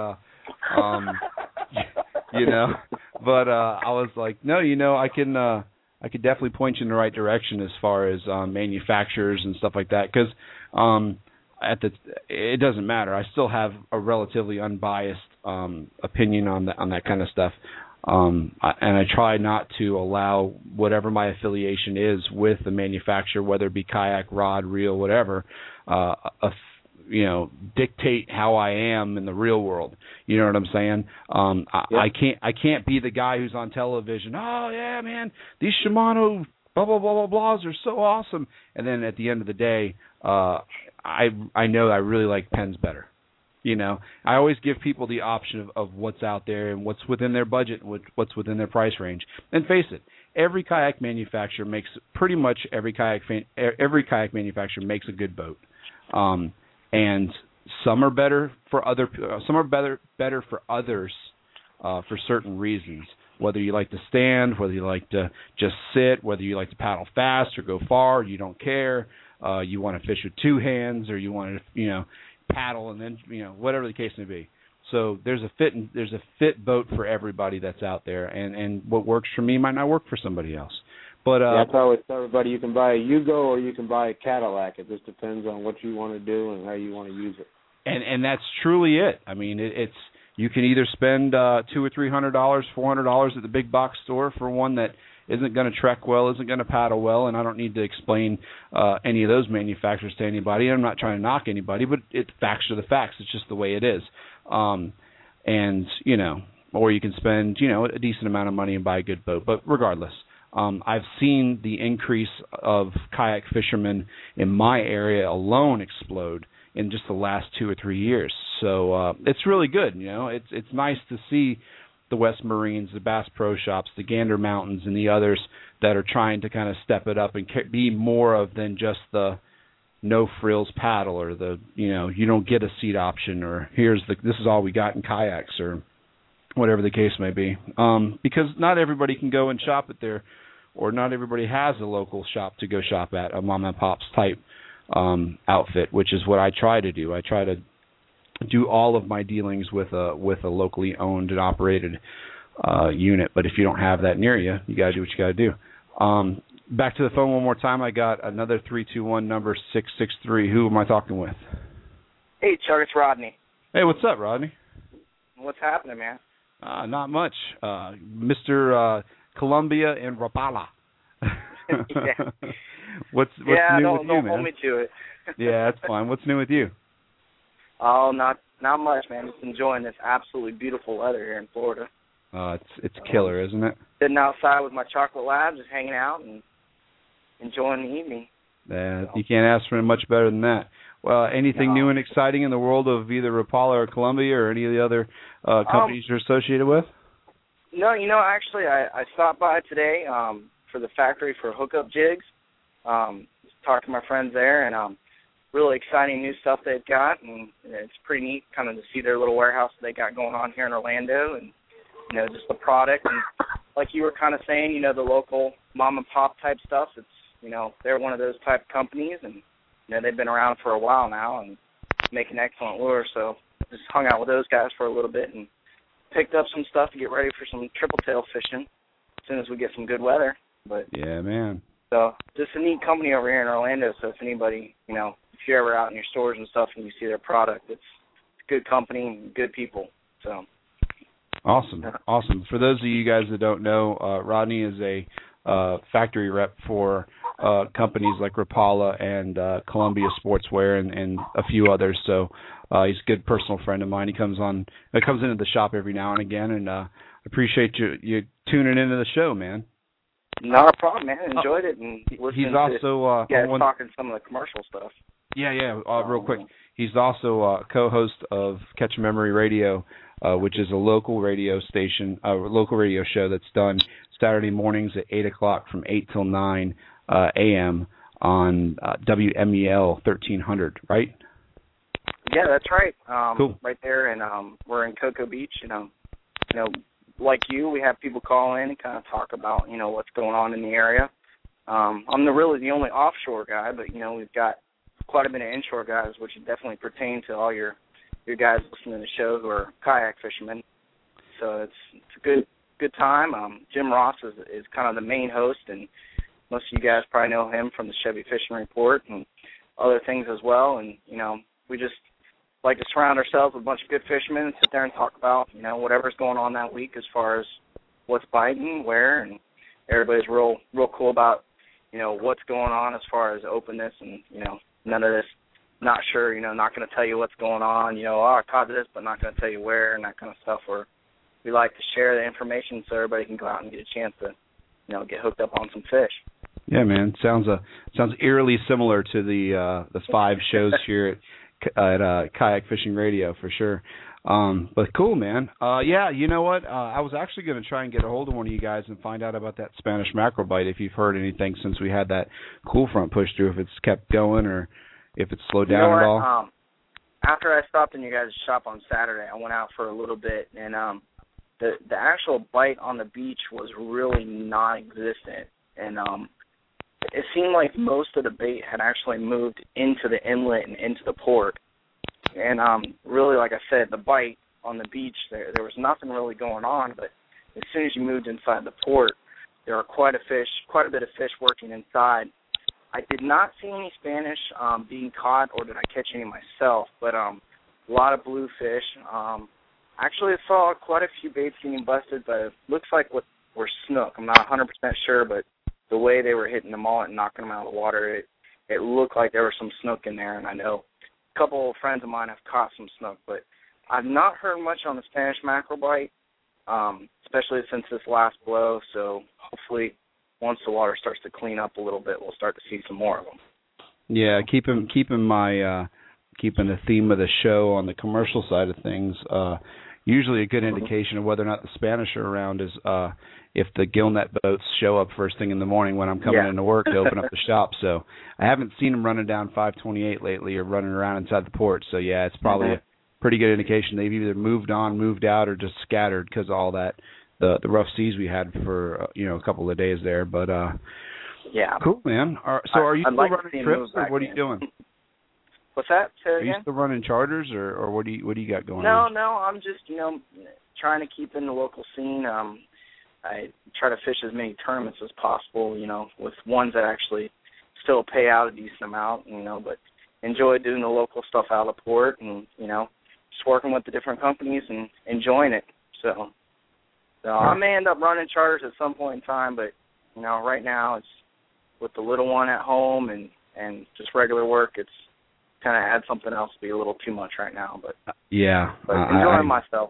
was like, no, I could definitely point you in the right direction as far as manufacturers and stuff like that, because it doesn't matter. I still have a relatively unbiased opinion on that kind of stuff. And I try not to allow whatever my affiliation is with the manufacturer, whether it be kayak, rod, reel, whatever, dictate how I am in the real world. You know what I'm saying? I can't be the guy who's on television. Oh yeah, man, these Shimano blah blah blah blah blahs are so awesome. And then at the end of the day, I know I really like Penns better. I always give people the option of what's out there and what's within their budget, what's within their price range. And face it, every kayak manufacturer makes every kayak manufacturer makes a good boat. And some are better for better for others for certain reasons. Whether you like to stand, whether you like to just sit, whether you like to paddle fast or go far, you don't care. You want to fish with two hands, or you want to paddle and then whatever the case may be. So there's a fit boat for everybody that's out there, and what works for me might not work for somebody else. But that's why I always tell everybody, you can buy a Yugo or you can buy a Cadillac. It just depends on what you want to do and how you want to use it. And that's truly it. I mean, it's you can either spend $200 or $300, $400 at the big box store for one that isn't going to trek well, isn't going to paddle well, and I don't need to explain any of those manufacturers to anybody. I'm not trying to knock anybody, but facts are the facts. It's just the way it is. Or you can spend, a decent amount of money and buy a good boat. But regardless, I've seen the increase of kayak fishermen in my area alone explode in just the last 2 or 3 years. So it's really good. It's nice to see the West Marines, the Bass Pro Shops, the Gander Mountains, and the others that are trying to kind of step it up and be more than just the no frills paddle, or the you don't get a seat option, or this is all we got in kayaks, or whatever the case may be. Because not everybody can go and shop at there, or not everybody has a local shop to go shop at, a mom and pop's type outfit, which is what I try to do. I try to do all of my dealings with a locally owned and operated unit. But if you don't have that near you, you got to do what you got to do. Back to the phone one more time. I got another 321 number 663. Who am I talking with? Hey, Chuck, it's Rodney. Hey, what's up, Rodney? What's happening, man? Not much. Mr. Columbia and Rapala. Yeah. What's new with you, don't man? Hold me to it. Yeah, that's fine. What's new with you? Oh, not much, man. Just enjoying this absolutely beautiful weather here in Florida. It's killer, isn't it? Sitting outside with my chocolate lab, just hanging out and enjoying the evening. You can't ask for much better than that. Well, anything new and exciting in the world of either Rapala or Columbia or any of the other companies you're associated with? No, actually, I stopped by today for the factory for hookup jigs. Talked to my friends there, and really exciting new stuff they've got, and it's pretty neat kind of to see their little warehouse that they got going on here in Orlando, and just the product, and like you were kind of saying, the local mom and pop type stuff. It's they're one of those type of companies, and they've been around for a while now and making excellent lures. So just hung out with those guys for a little bit and picked up some stuff to get ready for some triple tail fishing as soon as we get some good weather. But yeah, man. So just a neat company over here in Orlando. So if anybody, if you're ever out in your stores and stuff and you see their product, it's good company and good people. So awesome. For those of you guys that don't know, Rodney is a factory rep for companies like Rapala and Columbia Sportswear and a few others. So he's a good personal friend of mine. He comes into the shop every now and again, and appreciate you tuning into the show, man. Not a problem, man. Enjoyed it, and listening he's also to talking some of the commercial stuff. Yeah. Real quick, he's also a co-host of Catch a Memory Radio, which is a local radio station, a local radio show that's done Saturday mornings at 8 o'clock from 8 till 9 a.m. on WMEL 1300, right? Yeah, that's right. Cool. Right there, and we're in Cocoa Beach. You know, like you, we have people call in and kind of talk about what's going on in the area. I'm really the only offshore guy, but we've got quite a bit of inshore guys, which definitely pertain to all your guys listening to the show who are kayak fishermen. So it's a good time. Jim Ross is kind of the main host, and most of you guys probably know him from the Chevy Fishing Report and other things as well. And we just like to surround ourselves with a bunch of good fishermen and sit there and talk about whatever's going on that week as far as what's biting, where, and everybody's real cool about what's going on as far as openness and none of this not sure, not going to tell you what's going on, I caught this but not going to tell you where and that kind of stuff. Where we like to share the information so everybody can go out and get a chance to get hooked up on some fish. Yeah, man, sounds eerily similar to the 5 shows here at Kayak Fishing Radio for sure. But cool, man. Yeah, you know what? I was actually going to try and get a hold of one of you guys and find out about that Spanish mackerel bite, if you've heard anything since we had that cool front push through, if it's kept going or if it's slowed down at all. After I stopped in your guys' shop on Saturday, I went out for a little bit, and the actual bite on the beach was really non-existent. And it seemed like most of the bait had actually moved into the inlet and into the port. And really, like I said, the bite on the beach, there was nothing really going on. But as soon as you moved inside the port, there were quite a bit of fish working inside. I did not see any Spanish being caught, or did I catch any myself? But a lot of bluefish. Actually, I saw quite a few baits getting busted, but it looks like what were snook. I'm not 100% sure, but the way they were hitting them all and knocking them out of the water, it looked like there was some snook in there. And I know a couple of friends of mine have caught some snook, but I've not heard much on the Spanish mackerel bite, especially since this last blow. So hopefully, once the water starts to clean up a little bit, we'll start to see some more of them. Yeah, keeping the theme of the show on the commercial side of things. Usually a good indication of whether or not the Spanish are around is if the gillnet boats show up first thing in the morning when I'm coming into work to open up the shop. So I haven't seen them running down 528 lately or running around inside the port. So, yeah, it's probably a pretty good indication they've either moved on, moved out, or just scattered because of all that, the rough seas we had for, a couple of days there. But, yeah. Cool, man. So are you still running trips, or what are you doing? What's that? Say Are again? you still running charters, or what do you got going on? on? No, I'm just trying to keep in the local scene. I try to fish as many tournaments as possible, with ones that actually still pay out a decent amount, but enjoy doing the local stuff out of the port and just working with the different companies and enjoying it. So I may end up running charters at some point in time, but right now it's with the little one at home and just regular work. It's kind of add something else to be a little too much right now, but enjoying myself.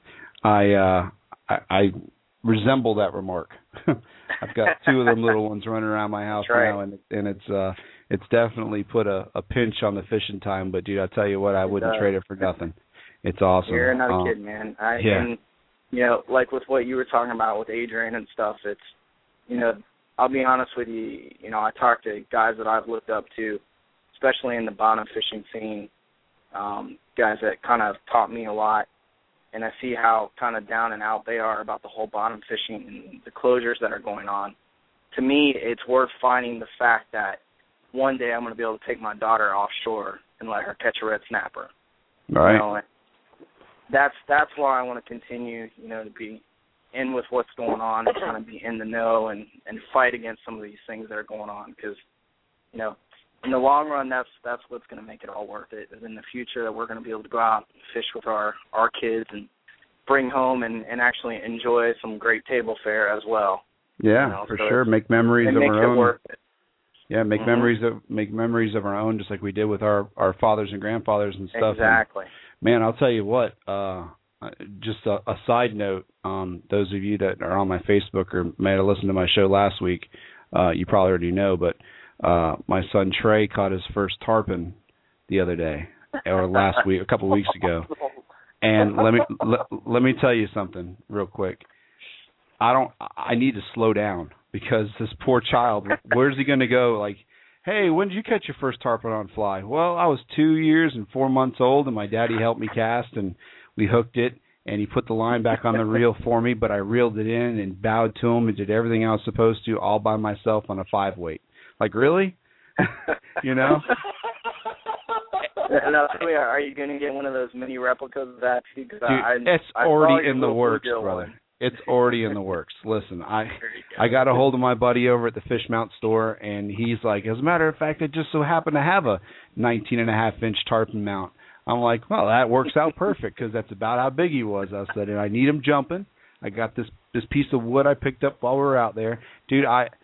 I resemble that remark. I've got 2 of them little ones running around my house now, and it's definitely put a pinch on the fishing time. But dude, I tell you what, I wouldn't trade it for nothing. It's awesome. You're not a kid, man. And like with what you were talking about with Adrian and stuff, it's I'll be honest with you. I talk to guys that I've looked up to, especially in the bottom fishing scene, guys that kind of taught me a lot, and I see how kind of down and out they are about the whole bottom fishing and the closures that are going on. To me, it's worth finding the fact that one day I'm going to be able to take my daughter offshore and let her catch a red snapper. Right. That's why I want to continue, to be in with what's going on and kind of be in the know and fight against some of these things that are going on because, in the long run, that's what's going to make it all worth it. Is in the future that we're going to be able to go out and fish with our kids and bring home and actually enjoy some great table fare as well. Yeah, for sure. Make memories of our own. It worth it. Yeah, make memories of our own, just like we did with our fathers and grandfathers and stuff. Exactly. And, man, I'll tell you what. Just a side note. Those of you that are on my Facebook or may have listened to my show last week, you probably already know, but. My son Trey caught his first tarpon the other day, or last week, a couple of weeks ago. And let me tell you something real quick. I need to slow down because this poor child. Where's he going to go? Like hey, when did you catch your first tarpon on fly? Well, I was 2 years and 4 months old, and my daddy helped me cast, and we hooked it, and he put the line back on the reel for me, but I reeled it in and bowed to him and did everything I was supposed to all by myself on a 5-weight. Like, really? You know? Now, are you going to get one of those mini replicas of that? Dude, it's already in the works, brother. One. It's already in the works. Listen, I got a hold of my buddy over at the Fish Mount store, and he's like, as a matter of fact, I just so happen to have a 19.5-inch tarpon mount. I'm like, well, that works out perfect because that's about how big he was. I said, and I need him jumping. I got this piece of wood I picked up while we were out there. Dude,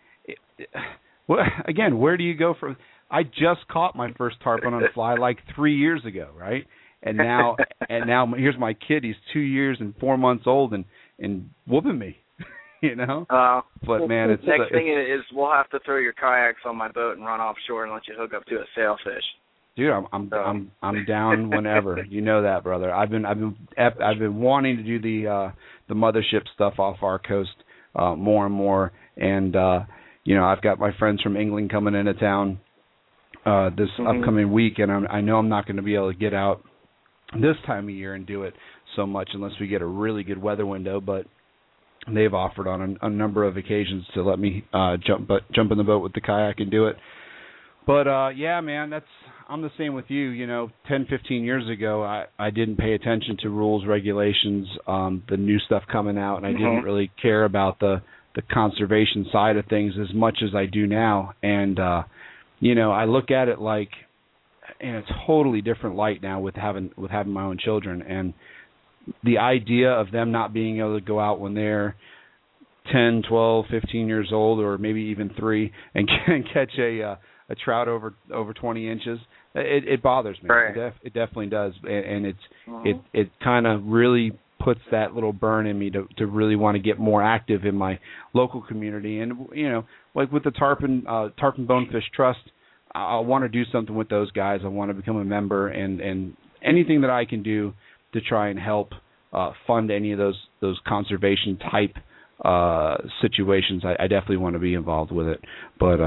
again, where do you go from? I just caught my first tarpon on a fly like 3 years ago, right? And now here's my kid. He's 2 years and 4 months old and whooping me, you know. But man, it's next thing is we'll have to throw your kayaks on my boat and run offshore and let you hook up to a sailfish. Dude, I'm down whenever. You know that, brother. I've been wanting to do the mothership stuff off our coast more and more, and you know, I've got my friends from England coming into town this upcoming week, and I know I'm not going to be able to get out this time of year and do it so much unless we get a really good weather window, but they've offered on a number of occasions to let me jump in the boat with the kayak and do it. But yeah, man, I'm the same with you. You know, 10, 15 years ago, I didn't pay attention to rules, regulations, the new stuff coming out, and I didn't really care about the conservation side of things as much as I do now. And you know, I look at it like in a totally different light now with having my own children, and the idea of them not being able to go out when they're 10, 12, 15 years old, or maybe even 3, and catch a trout over 20 inches, it bothers me. Right. It definitely does, and it kind of really puts that little burn in me to really want to get more active in my local community. And you know, like with the Tarpon Bonefish Trust, I want to do something with those guys. I want to become a member, and anything that I can do to try and help fund any of those conservation type situations, I definitely want to be involved with it. But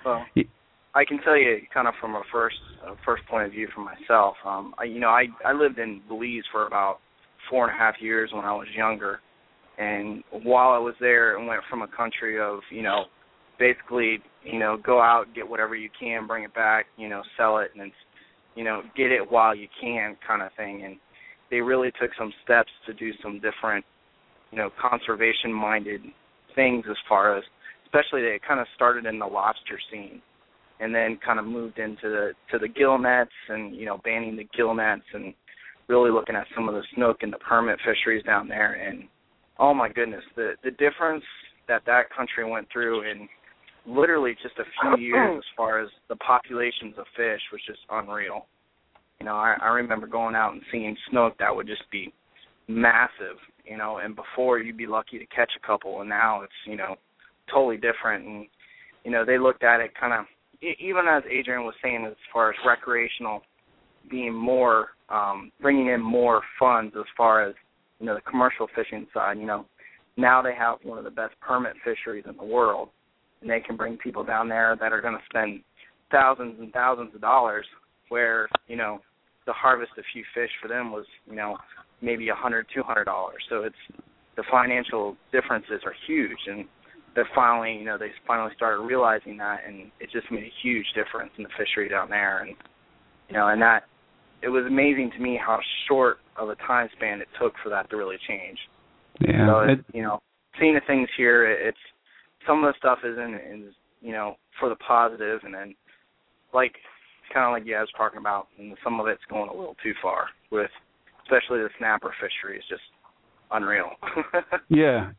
I can tell you, kind of from a first point of view for myself. I lived in Belize for about 4.5 years when I was younger, and while I was there, I went from a country of basically go out, get whatever you can, bring it back, sell it, and get it while you can kind of thing. And they really took some steps to do some different conservation-minded things as far as, especially they kind of started in the lobster scene, and then kind of moved into the gill nets and banning the gill nets and really looking at some of the snook and the permit fisheries down there. And oh my goodness, the difference that country went through in literally just a few years as far as the populations of fish was just unreal. I remember going out and seeing snook that would just be massive, and before you'd be lucky to catch a couple, and now it's totally different. And they looked at it kind of, even as Adrian was saying, as far as recreational being more, bringing in more funds as far as the commercial fishing side. Now they have one of the best permit fisheries in the world, and they can bring people down there that are going to spend thousands and thousands of dollars, where to harvest a few fish for them was maybe $100, $200. So it's the financial differences are huge, and they're finally they finally started realizing that, and it just made a huge difference in the fishery down there. And and that it was amazing to me how short of a time span it took for that to really change. Yeah. So seeing the things here, it's some of the stuff is for the positive, and then like kind of like you guys were talking about, and some of it's going a little too far with, especially the snapper fishery is just unreal. Yeah.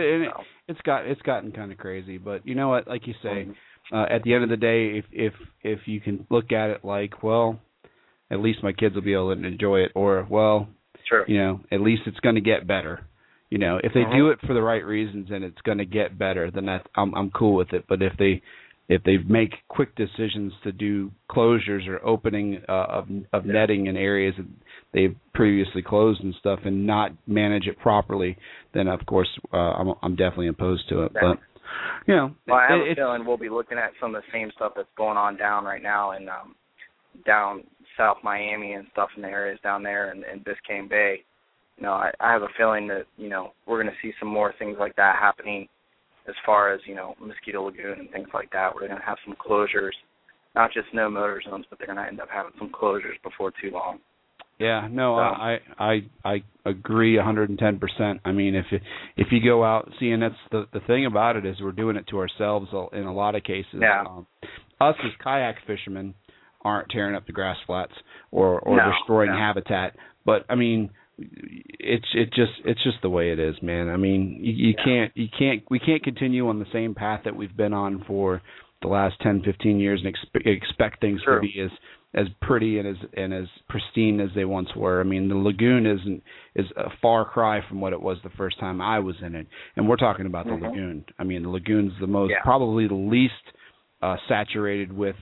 It's gotten kind of crazy, but you know what? Like you say, at the end of the day, if you can look at it like, well, at least my kids will be able to enjoy it, or well, sure, at least it's going to get better. If they do it for the right reasons and it's going to get better, then I'm cool with it. But if they make quick decisions to do closures or opening of netting in areas that they've previously closed and stuff, and not manage it properly, then of course I'm definitely opposed to it. But you know, well, I have a feeling we'll be looking at some of the same stuff that's going on down right now in down South Miami and stuff in the areas down there in Biscayne Bay. You know, I have a feeling that, you know, we're going to see some more things like that happening as far as, you know, Mosquito Lagoon and things like that. We're going to have some closures, not just no motor zones, but they're going to end up having some closures before too long. Yeah, no, I agree 110%. I mean, if you go out, see, and that's the thing about it is we're doing it to ourselves in a lot of cases. Yeah. Us as kayak fishermen aren't tearing up the grass flats or destroying habitat, but I mean, it's just the way it is, man. I mean, we can't continue on the same path that we've been on for the last 10, 15 years and expect things to be as pretty and as pristine as they once were. I mean, the lagoon is a far cry from what it was the first time I was in it, and we're talking about the lagoon. I mean, the lagoon's the most probably the least saturated with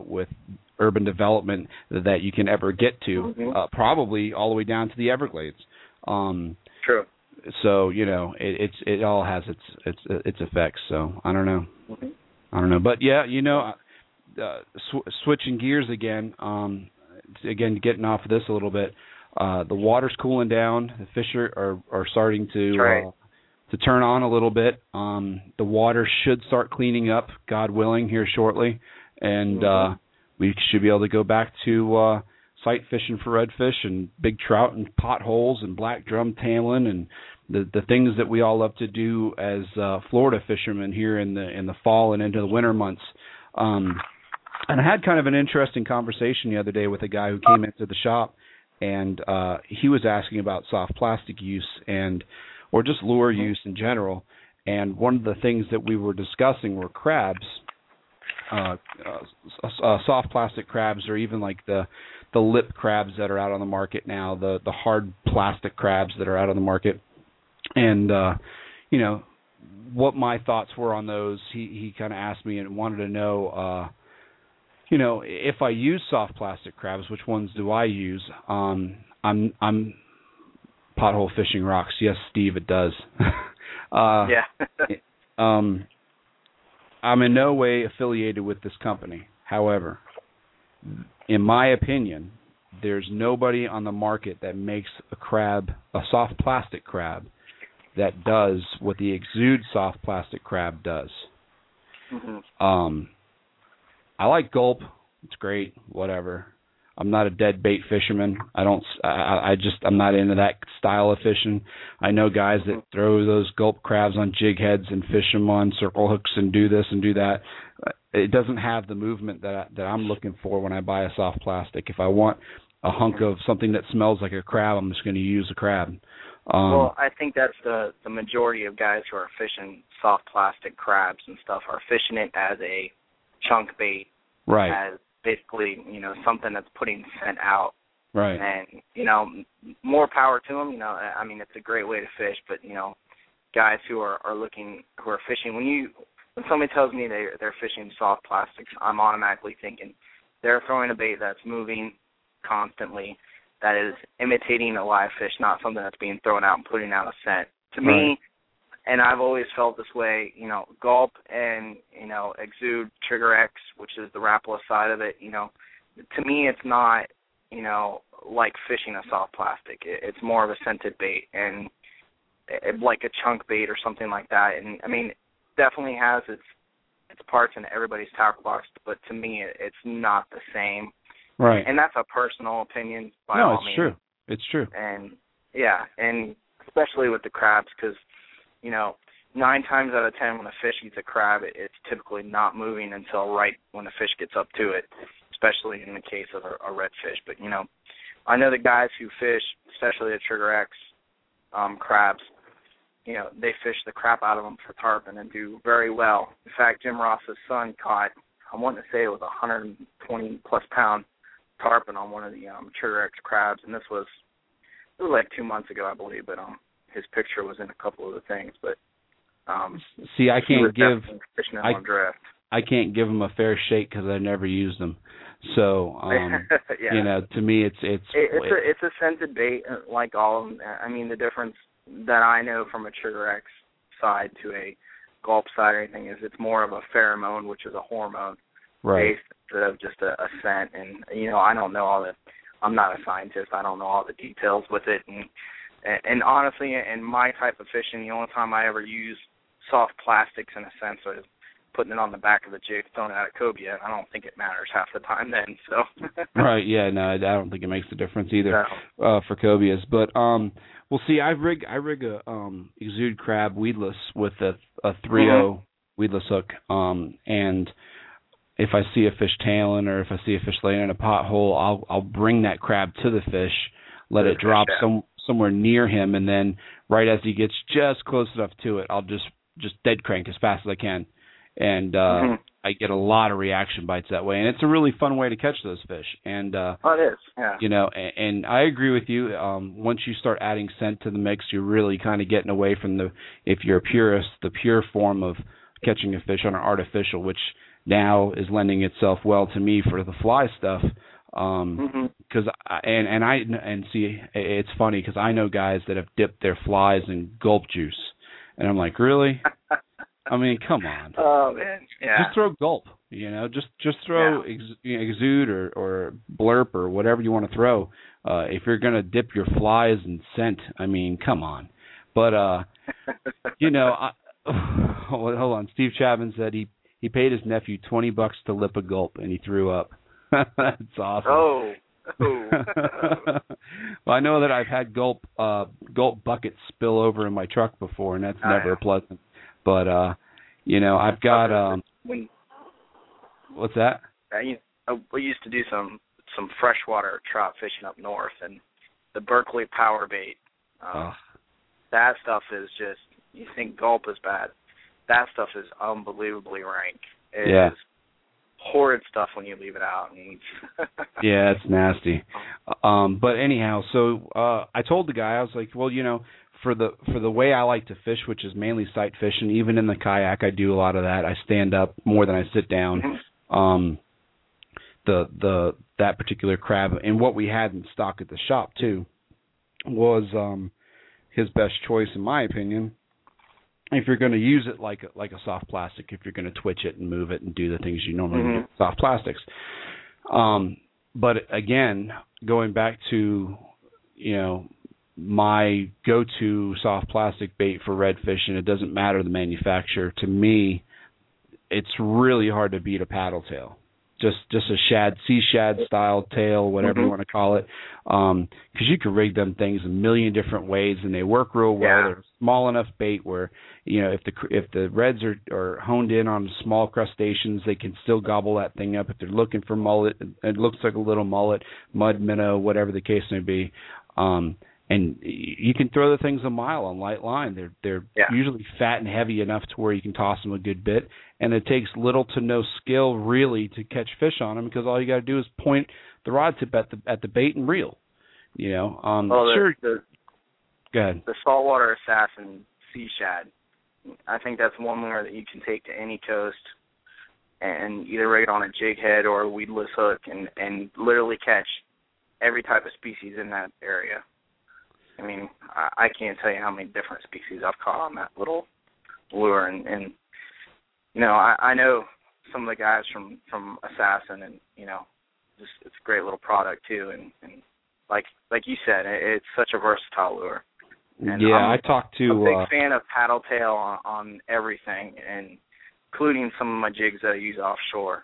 urban development that you can ever get to, probably all the way down to the Everglades. True. So, you know, it all has its effects. So I don't know. I don't know, but yeah, you know, switching gears again. Again, getting off of this a little bit. The water's cooling down. The fish are starting to turn on a little bit. The water should start cleaning up, God willing, here shortly, and we should be able to go back to sight fishing for redfish and big trout and potholes and black drum tailing and the things that we all love to do as Florida fishermen here in the fall and into the winter months. And I had kind of an interesting conversation the other day with a guy who came into the shop, and he was asking about soft plastic use or just lure use in general. And one of the things that we were discussing were crabs. Soft plastic crabs, or even like the lip crabs that are out on the market now, the hard plastic crabs that are out on the market, and you know what my thoughts were on those. He kind of asked me and wanted to know, you know, if I use soft plastic crabs, which ones do I use? I'm pothole fishing rocks. Yes, Steve, it does. I'm in no way affiliated with this company. However, in my opinion, there's nobody on the market that makes a soft plastic crab, that does what the Exude soft plastic crab does. I like Gulp. It's great. Whatever. I'm not a dead bait fisherman. I'm not into that style of fishing. I know guys that throw those Gulp crabs on jig heads and fish them on circle hooks and do this and do that. It doesn't have the movement that I'm looking for when I buy a soft plastic. If I want a hunk of something that smells like a crab, I'm just going to use a crab. Well, I think that's the majority of guys who are fishing soft plastic crabs and stuff are fishing it as a chunk bait, as basically, you know, something that's putting scent out. Right. And, you know, more power to them. You know, I mean, it's a great way to fish, but, you know, guys who are fishing, when somebody tells me they're fishing soft plastics, I'm automatically thinking they're throwing a bait that's moving constantly, that is imitating a live fish, not something that's being thrown out and putting out a scent. To me, and I've always felt this way, you know, Gulp and, you know, Exude Trigger X, which is the Rapala side of it, you know, to me it's not, you know, like fishing a soft plastic. It's more of a scented bait and like a chunk bait or something like that. And, I mean, it definitely has its parts in everybody's tackle box, but to me it's not the same. Right. And that's a personal opinion by all means. True. It's true. And, yeah, and especially with the crabs, because, you know, 9 times out of 10 when a fish eats a crab, it's typically not moving until right when the fish gets up to it, especially in the case of a redfish. But, you know, I know the guys who fish, especially the Trigger X crabs, you know, they fish the crap out of them for tarpon and do very well. In fact, Jim Ross's son caught, I want to say it was 120-plus pound tarpon on one of the Trigger X crabs, and it was like 2 months ago, I believe, but his picture was in a couple of the things. But see, I can't give him a fair shake because I never used them. So you know, to me, it's a scented bait like all of them. I mean, the difference that I know from a Trigger X side to a gulp side or anything is it's more of a pheromone, which is a hormone based instead of just a scent. And I don't know all the. I'm not a scientist. I don't know all the details with it. And honestly, in my type of fishing, the only time I ever use soft plastics in a sense is putting it on the back of the jig, throwing it at a cobia. I don't think it matters half the time then. So. Right. Yeah. No, I don't think it makes a difference either for cobias. But we'll see. I rig a Exude crab weedless with a 3.0 weedless hook. And if I see a fish tailing or if I see a fish laying in a pothole, I'll bring that crab to the fish, let it drop somewhere near him, and then right as he gets just close enough to it, I'll just dead crank as fast as I can. And I get a lot of reaction bites that way, and it's a really fun way to catch those fish. And it is, yeah. And I agree with you. Once you start adding scent to the mix, you're really kind of getting away from if you're a purist, the pure form of catching a fish on an artificial, which now is lending itself well to me for the fly stuff. Because see, it's funny because I know guys that have dipped their flies in gulp juice, and I'm like, really? I mean, come on. Oh man, yeah. Just throw gulp, just throw Exude or Blurp or whatever you want to throw. If you're gonna dip your flies in scent, I mean, come on. But hold on. Steve Chapman said he paid his nephew $20 to lip a gulp, and he threw up. That's awesome. Oh. Well, I know that I've had gulp buckets spill over in my truck before, and that's never pleasant. But I've got what's that? We used to do some freshwater trout fishing up north, and the Berkeley power bait. That stuff is just, you think gulp is bad. That stuff is unbelievably rank. It is horrid stuff when you leave it out. Yeah, it's nasty. But anyhow, so I told the guy, I was like, well, for the way I like to fish, which is mainly sight fishing, even in the kayak, I do a lot of that. I stand up more than I sit down. That particular crab, and what we had in stock at the shop too, was his best choice in my opinion. If you're going to use it like a soft plastic, if you're going to twitch it and move it and do the things you normally do with soft plastics. But again, going back to my go-to soft plastic bait for redfish, and it doesn't matter the manufacturer, to me, it's really hard to beat a paddle tail. Just a sea shad style tail, whatever you want to call it, because you can rig them things a million different ways, and they work real well. Yeah. They're small enough bait where if the reds are honed in on small crustaceans, they can still gobble that thing up. If they're looking for mullet, it looks like a little mullet, mud minnow, whatever the case may be. And you can throw the things a mile on light line. They're usually fat and heavy enough to where you can toss them a good bit, and it takes little to no skill really to catch fish on them, because all you got to do is point the rod tip at the bait and reel. Sure. Go ahead. The saltwater assassin sea shad, I think that's one lure that you can take to any coast and either rig it on a jig head or a weedless hook and literally catch every type of species in that area. I mean, I can't tell you how many different species I've caught on that little lure, and I know some of the guys from Assassin, and it's a great little product too, and like you said, it's such a versatile lure. And I talked to I'm a big fan of paddle tail on everything, and including some of my jigs that I use offshore.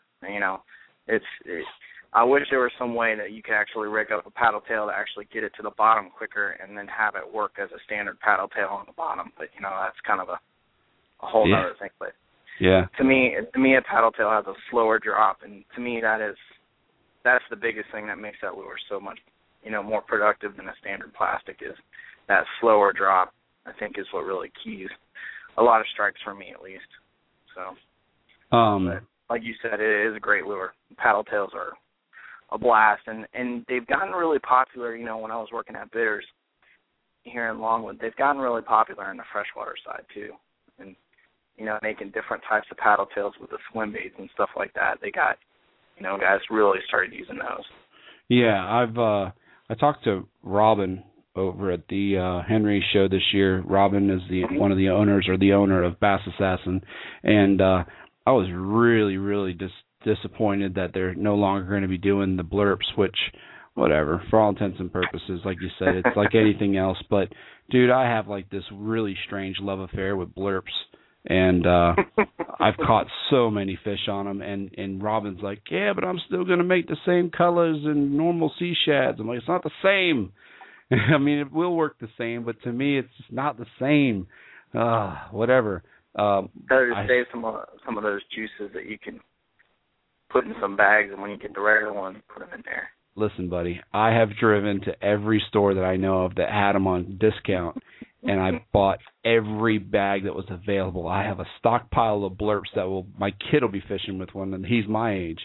I wish there was some way that you could actually rig up a paddle tail to actually get it to the bottom quicker and then have it work as a standard paddle tail on the bottom. But, that's kind of a whole other thing. But to me, a paddle tail has a slower drop, and to me that's the biggest thing that makes that lure so much, more productive than a standard plastic is that slower drop, I think, is what really keys a lot of strikes for me at least. So, but like you said, it is a great lure. Paddle tails are a blast, and they've gotten really popular. When I was working at Bitters here in Longwood, they've gotten really popular on the freshwater side too, and making different types of paddle tails with the swim baits and stuff like that. They got guys really started using those. Yeah, I talked to Robin over at the Henry show this year. Robin is one of the owners, or the owner of Bass Assassin, and I was really, really disappointed that they're no longer going to be doing the blurps, which, whatever, for all intents and purposes, like you said, it's like anything else. But, dude, I have like this really strange love affair with blurps, and I've caught so many fish on them, and Robin's like, yeah, but I'm still going to make the same colors in normal sea shads. I'm like, it's not the same. I mean, it will work the same, but to me, it's just not the same. Whatever. Better to save some of those juices that you can put in some bags, and when you get the regular one, put them in there. Listen, buddy, I have driven to every store that I know of that had them on discount, and I bought every bag that was available. I have a stockpile of blurps that my kid will be fishing with one, and he's my age.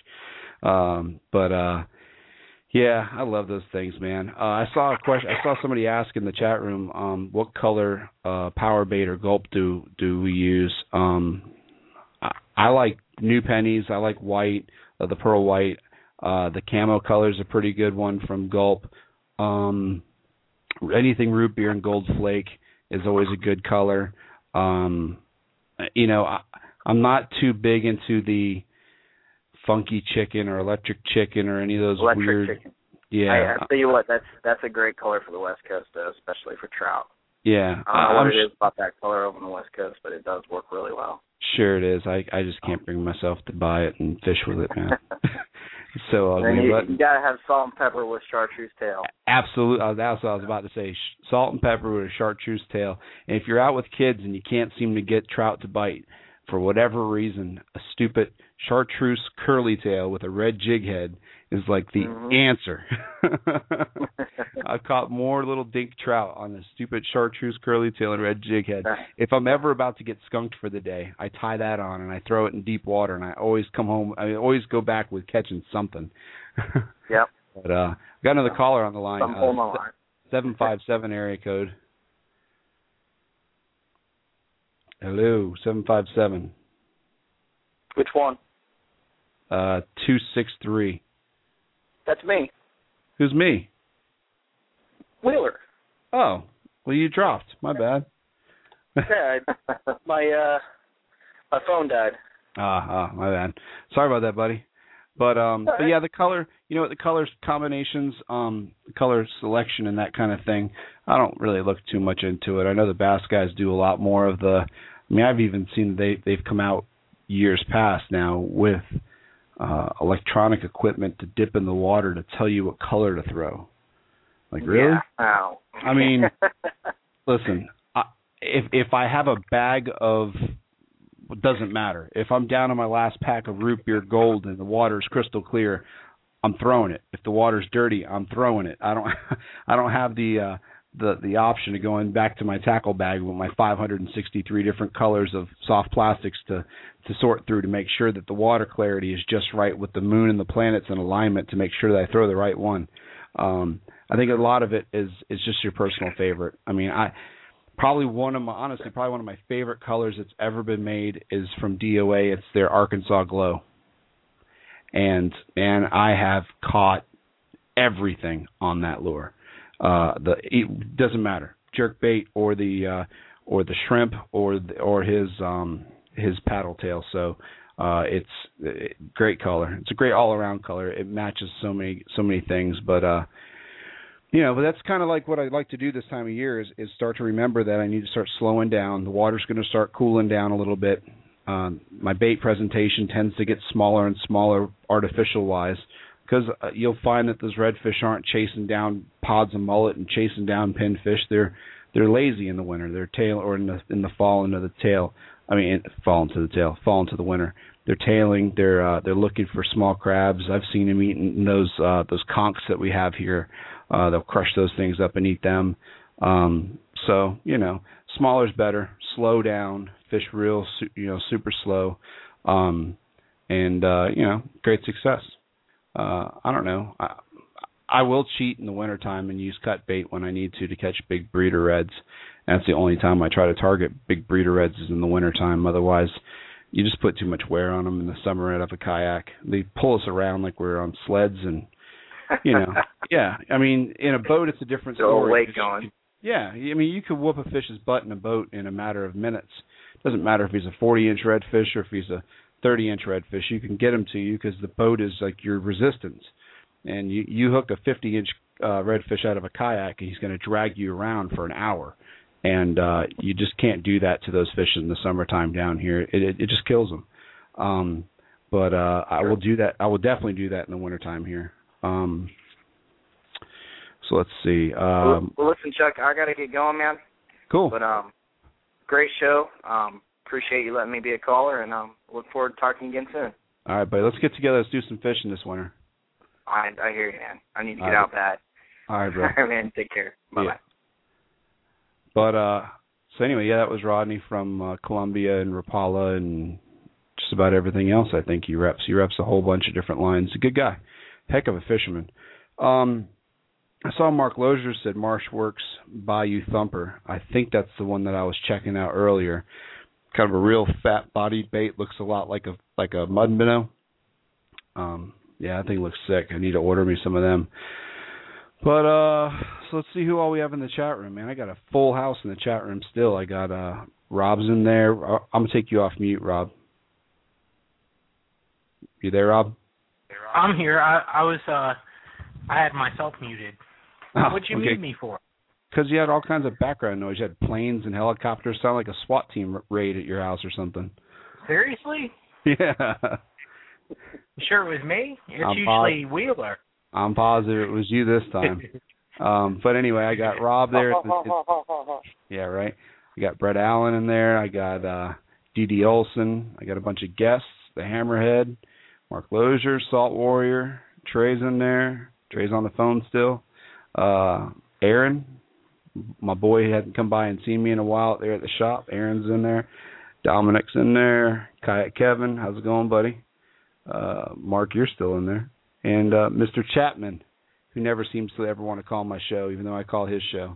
Yeah, I love those things, man. I saw a question. I saw somebody ask in the chat room, what color power bait or gulp do we use? I like new pennies. I like white, the pearl white. The camo color is a pretty good one from Gulp. Anything root beer and gold flake is always a good color. I'm not too big into the funky chicken or electric chicken or any of those weird. Chicken. Yeah. I tell you what, that's a great color for the West Coast, though, especially for trout. Yeah. I don't know what it is about that color over on the West Coast, but it does work really well. Sure it is. I just can't bring myself to buy it and fish with it, man. It's so ugly. You gotta have salt and pepper with chartreuse tail. Absolutely. That's what I was about to say. Salt and pepper with a chartreuse tail. And if you're out with kids and you can't seem to get trout to bite, for whatever reason, a stupid chartreuse curly tail with a red jig head is like the answer. I've caught more little dink trout on a stupid chartreuse curly tail and red jig head. If I'm ever about to get skunked for the day, I tie that on and I throw it in deep water, and I always come home. I always go back with catching something. Yep. But got another caller on the line. 757 area code. Hello, 757. Which one? 263. That's me. Who's me? Wheeler. Oh, well, you dropped. My bad. Yeah, my phone died. My bad. Sorry about that, buddy. But yeah, the color, the color combinations, the color selection and that kind of thing, I don't really look too much into it. I know the bass guys do a lot more of I've even seen they've come out years past now with electronic equipment to dip in the water to tell you what color to throw. Like, really? Yeah. Wow. I mean, listen, if I have a bag of, it doesn't matter. If I'm down to my last pack of root beer gold and the water's crystal clear, I'm throwing it. If the water's dirty, I'm throwing it. I don't have the option of going back to my tackle bag with my 563 different colors of soft plastics to sort through to make sure that the water clarity is just right with the moon and the planets in alignment to make sure that I throw the right one. I think a lot of it is just your personal favorite. I mean, probably one of my favorite colors that's ever been made is from DOA. It's their Arkansas Glow. And I have caught everything on that lure. It doesn't matter, jerk bait or the shrimp or his paddle tail. So it's a great color. It's a great all around color. It matches so many things. But but that's kind of like what I like to do this time of year is start to remember that I need to start slowing down. The water's going to start cooling down a little bit. My bait presentation tends to get smaller and smaller artificial wise. Because you'll find that those redfish aren't chasing down pods of mullet and chasing down pinfish. They're lazy in the winter. Their tail, or in the fall into the tail. I mean, fall into the tail, fall into the winter. They're tailing. They're looking for small crabs. I've seen them eating those conchs that we have here. They'll crush those things up and eat them. So smaller's better. Slow down. Fish real, super slow, and great success. I don't know. I will cheat in the wintertime and use cut bait when I need to catch big breeder reds. That's the only time I try to target big breeder reds is in the wintertime. Otherwise, you just put too much wear on them in the summer out of a kayak. They pull us around like we're on sleds, and You know, yeah. I mean, in a boat, it's a different story. Weight going. Yeah, I mean, you could whoop a fish's butt in a boat in a matter of minutes. Doesn't matter if he's a 40-inch redfish or if he's a 30-inch redfish. You can get him to you because the boat is like your resistance. And you hook a 50-inch redfish out of a kayak, and he's going to drag you around for an hour. And you just can't do that to those fish in the summertime down here. It just kills them. But I will do that. I will definitely do that in the wintertime here. So let's see. Well, listen, Chuck, I got to get going, man. Cool. But great show. Appreciate you letting me be a caller, and look forward to talking again soon. All right, buddy. Let's get together. Let's do some fishing this winter. I hear you, man. I need to get out bad. All right, bro. All right, man. Take care. Bye-bye. Yeah. But, so anyway, yeah, that was Rodney from Columbia and Rapala and just about everything else I think he reps. He reps a whole bunch of different lines. A good guy. Heck of a fisherman. I saw Mark Lozier said Marsh Works Bayou Thumper. I think that's the one that I was checking out earlier. Kind of a real fat-bodied bait. Looks a lot like a mud minnow. Yeah, I think it looks sick. I need to order me some of them. But so let's see who all we have in the chat room, man. I got a full house in the chat room still. I got Rob's in there. I'm gonna take you off mute, Rob. You there, Rob? I'm here. I was I had myself muted. What'd you mute me for? Because you had all kinds of background noise. You had planes and helicopters. Sound like a SWAT team raid at your house or something. Seriously? Yeah. You sure it was me? It's usually Wheeler. I'm positive it was you this time. But anyway, I got Rob there. Yeah, right. I got Brett Allen in there. I got D.D. Olson. I got a bunch of guests. The Hammerhead, Mark Lozier, Salt Warrior. Trey's in there. Trey's on the phone still. Aaron, my boy, hadn't come by and seen me in a while there at the shop. Aaron's in there. Dominic's in there. Kayak Kevin, how's it going, buddy? Mark, you're still in there. And Mr. Chapman, who never seems to ever want to call my show, even though I call his show.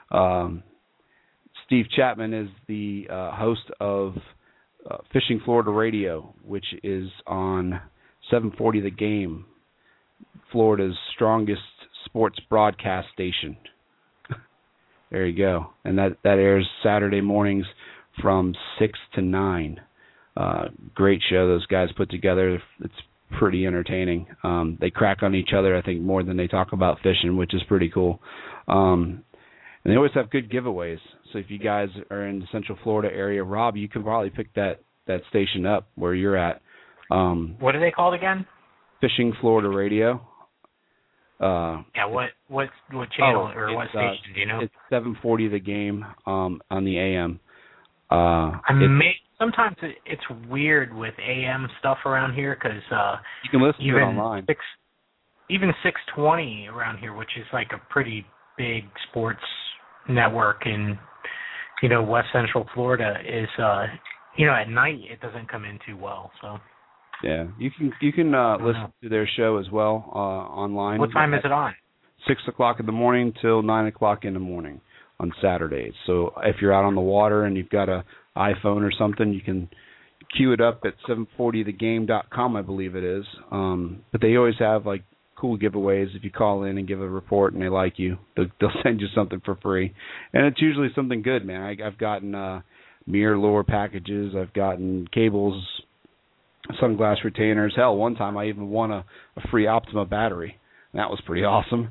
Steve Chapman is the host of Fishing Florida Radio, which is on 740 The Game, Florida's strongest sports broadcast station. There you go. And that airs Saturday mornings from 6 to 9. Great show those guys put together. It's pretty entertaining. They crack on each other, I think, more than they talk about fishing, which is pretty cool. And they always have good giveaways. So if you guys are in the Central Florida area, Rob, you can probably pick that station up where you're at. What are they called again? Fishing Florida Radio. Yeah, what channel or what station, do you know? It's 740 The Game on the AM. Sometimes it's weird with AM stuff around here because you can listen to it online. Even 620 around here, which is like a pretty big sports network in West Central Florida, is at night it doesn't come in too well. So yeah, you can listen to their show as well online. What time is it on? 6 o'clock in the morning till 9 o'clock in the morning on Saturdays. So if you're out on the water and you've got a iPhone or something, you can queue it up at 740thegame.com, I believe it is. But they always have like cool giveaways. If you call in and give a report and they like you, they'll send you something for free, and it's usually something good, man. I've gotten mirror lure packages. I've gotten cables, sunglass retainers. Hell, one time I even won a free Optima battery. And that was pretty awesome.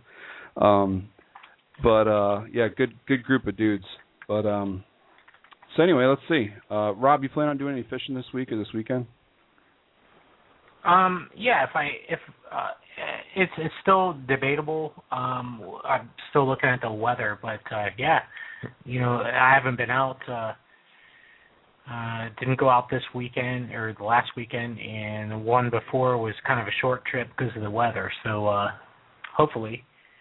Yeah, good group of dudes. But so anyway, let's see. Rob, you plan on doing any fishing this week or this weekend? Yeah, it's still debatable. I'm still looking at the weather, but yeah, I haven't been out. Didn't go out this weekend or the last weekend, and the one before was kind of a short trip because of the weather. So hopefully,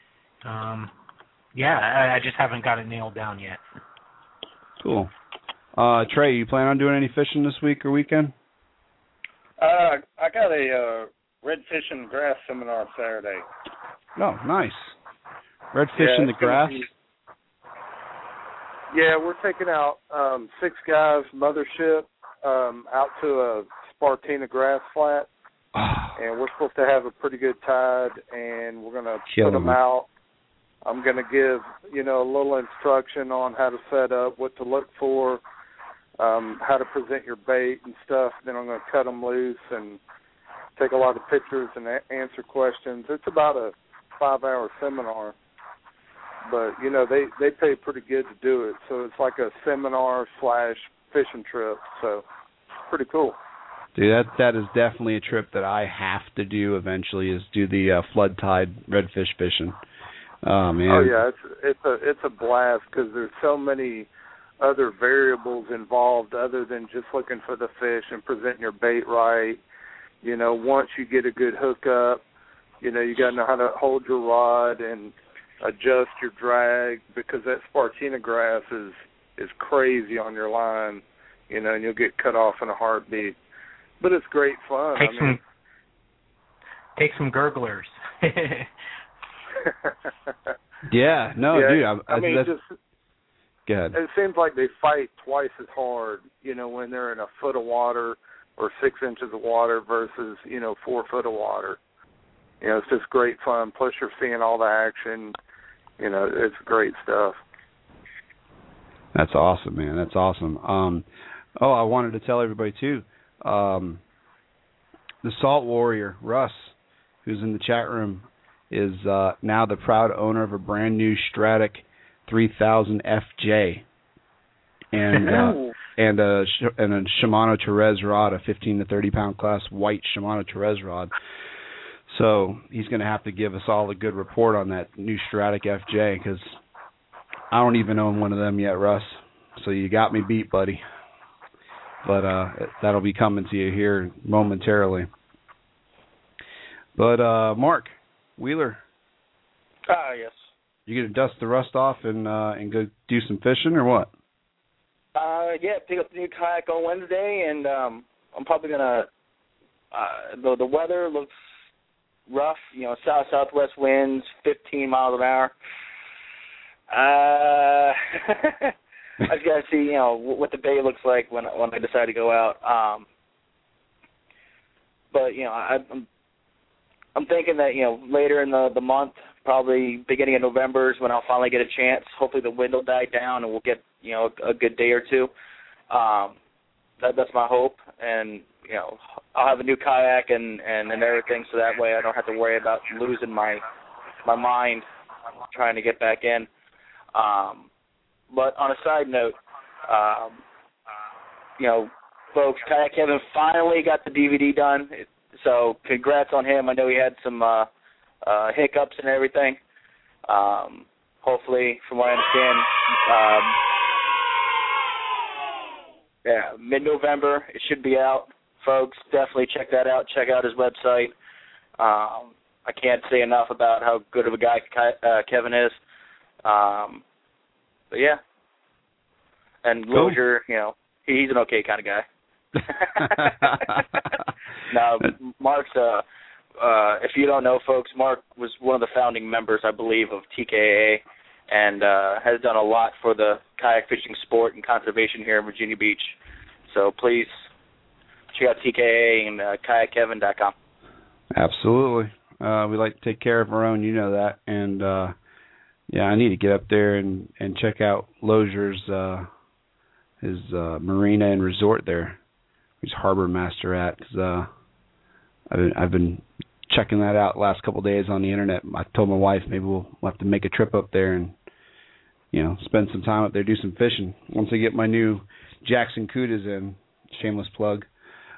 yeah, I just haven't got it nailed down yet. Cool. Trey, you plan on doing any fishing this week or weekend? I got a redfish in the grass seminar Saturday. Oh, nice. Redfish in the grass? Yeah, we're taking out 6 guys, mothership, out to a Spartina grass flat. and we're supposed to have a pretty good tide, and we're going to put them out. I'm going to give, a little instruction on how to set up, what to look for, how to present your bait and stuff. Then I'm going to cut them loose and take a lot of pictures and answer questions. It's about a 5-hour seminar, but, they pay pretty good to do it. So it's like a seminar/fishing trip, so it's pretty cool. Dude, that is definitely a trip that I have to do eventually, is do the flood tide redfish fishing. Oh, man. Oh, yeah, it's a blast because there's so many other variables involved other than just looking for the fish and presenting your bait right. Once you get a good hookup, you got to know how to hold your rod and adjust your drag, because that Spartina grass is crazy on your line, and you'll get cut off in a heartbeat. But it's great fun. Take some gurglers. Yeah, no, yeah, dude. Go ahead. It seems like they fight twice as hard, when they're in a foot of water or 6 inches of water versus, 4 foot of water. It's just great fun. Plus, you're seeing all the action. It's great stuff. That's awesome, man. That's awesome. I wanted to tell everybody, too, the Salt Warrior, Russ, who's in the chat room, is now the proud owner of a brand new Stratic 3000 FJ and a Shimano Therese rod, a 15 to 30 pound class white Shimano Therese rod. So he's going to have to give us all a good report on that new Stratic FJ, because I don't even own one of them yet, Russ. So you got me beat, buddy. But that'll be coming to you here momentarily. But Mark Wheeler. Yes. You gonna dust the rust off and go do some fishing or what? Yeah, pick up the new kayak on Wednesday, and I'm probably gonna. The weather looks rough. Southwest winds, 15 miles an hour. I just gotta see, what the bay looks like when I decide to go out. But I'm thinking that later in the month, probably beginning of November, is when I'll finally get a chance. Hopefully the wind will die down and we'll get a good day or two. That's my hope, and I'll have a new kayak and everything, so that way I don't have to worry about losing my mind trying to get back in. But on a side note, folks, Kayak Kevin finally got the DVD done. So congrats on him. I know he had some hiccups and everything. Hopefully, from what I understand, mid-November it should be out. Folks, definitely check that out. Check out his website. I can't say enough about how good of a guy Kevin is. But yeah, and cool. Lozier, he's an okay kind of guy. Now, Mark's, if you don't know, folks, Mark was one of the founding members, I believe, of TKAA, and has done a lot for the kayak fishing sport and conservation here in Virginia Beach. So please check out TKAA and kayakkevin.com. Absolutely. We like to take care of our own, you know that, and I need to get up there and check out Lozier's his marina and resort there. He's harbor master at, because I've been checking that out the last couple of days on the internet. I told my wife maybe we'll have to make a trip up there and spend some time up there, do some fishing once I get my new Jackson Cudas in. Shameless plug.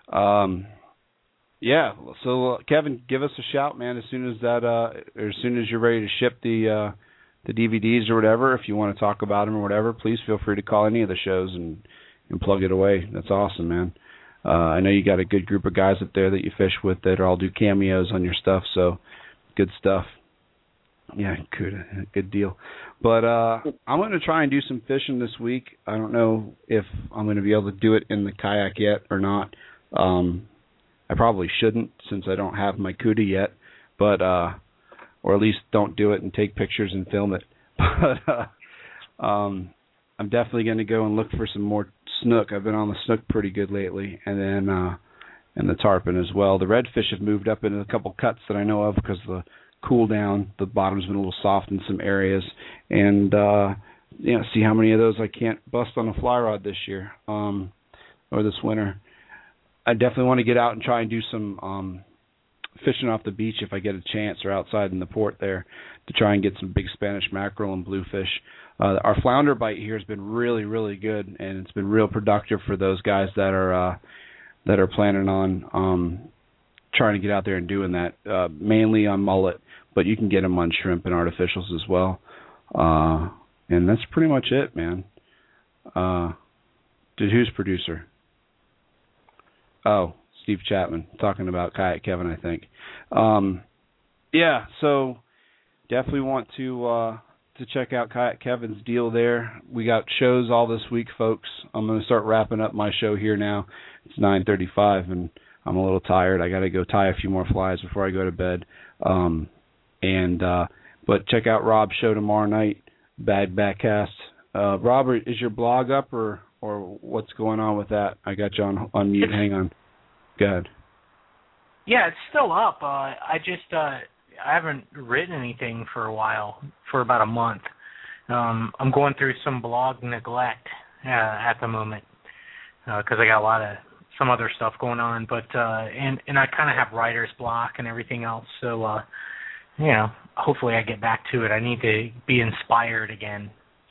So Kevin, give us a shout, man, as soon as you're ready to ship the DVDs or whatever. If you want to talk about them or whatever, please feel free to call any of the shows and plug it away. That's awesome, man. I know you got a good group of guys up there that you fish with that all do cameos on your stuff, so good stuff. Yeah, good deal. But I'm going to try and do some fishing this week. I don't know if I'm going to be able to do it in the kayak yet or not. I probably shouldn't, since I don't have my Cuda yet, but or at least don't do it and take pictures and film it. But I'm definitely going to go and look for some more snook. I've been on the snook pretty good lately, and then and the tarpon as well. The redfish have moved up into a couple cuts that I know of because of the cool down. The bottom's been a little soft in some areas, and see how many of those I can't bust on a fly rod this year or this winter. I definitely want to get out and try and do some fishing off the beach if I get a chance, or outside in the port there, to try and get some big Spanish mackerel and bluefish. Our flounder bite here has been really, really good, and it's been real productive for those guys that are planning on trying to get out there and doing that, mainly on mullet, but you can get them on shrimp and artificials as well. And that's pretty much it, man. Who's producer? Oh, Steve Chapman, talking about Kayak Kevin, I think. So definitely want to check out Kayak Kevin's deal there. We got shows all this week, folks. I'm going to start wrapping up my show here now. It's 9:35, and I'm a little tired. I got to go tie a few more flies before I go to bed. But check out Rob's show tomorrow night, Bad Backcast. Robert, is your blog up, or what's going on with that? I got you on mute. Hang on. Go ahead. Yeah, it's still up. I haven't written anything for a while, for about a month. I'm going through some blog neglect at the moment because I got some other stuff going on, but and I kind of have writer's block and everything else. So hopefully I get back to it. I need to be inspired again.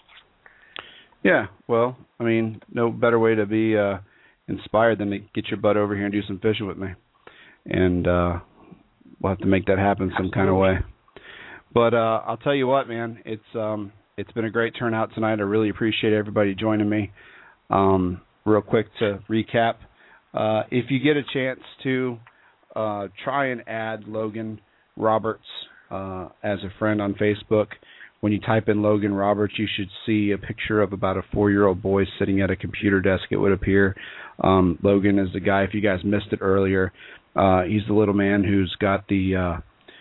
Yeah, well, I mean, no better way to be inspired than to get your butt over here and do some fishing with me. And we'll have to make that happen some kind of way. But I'll tell you what, man, it's been a great turnout tonight. I really appreciate everybody joining me. Real quick to recap, if you get a chance to try and add Logan Roberts as a friend on Facebook. When you type in Logan Roberts, you should see a picture of about a 4-year-old boy sitting at a computer desk, it would appear. Logan is the guy, if you guys missed it earlier, he's the little man who's got the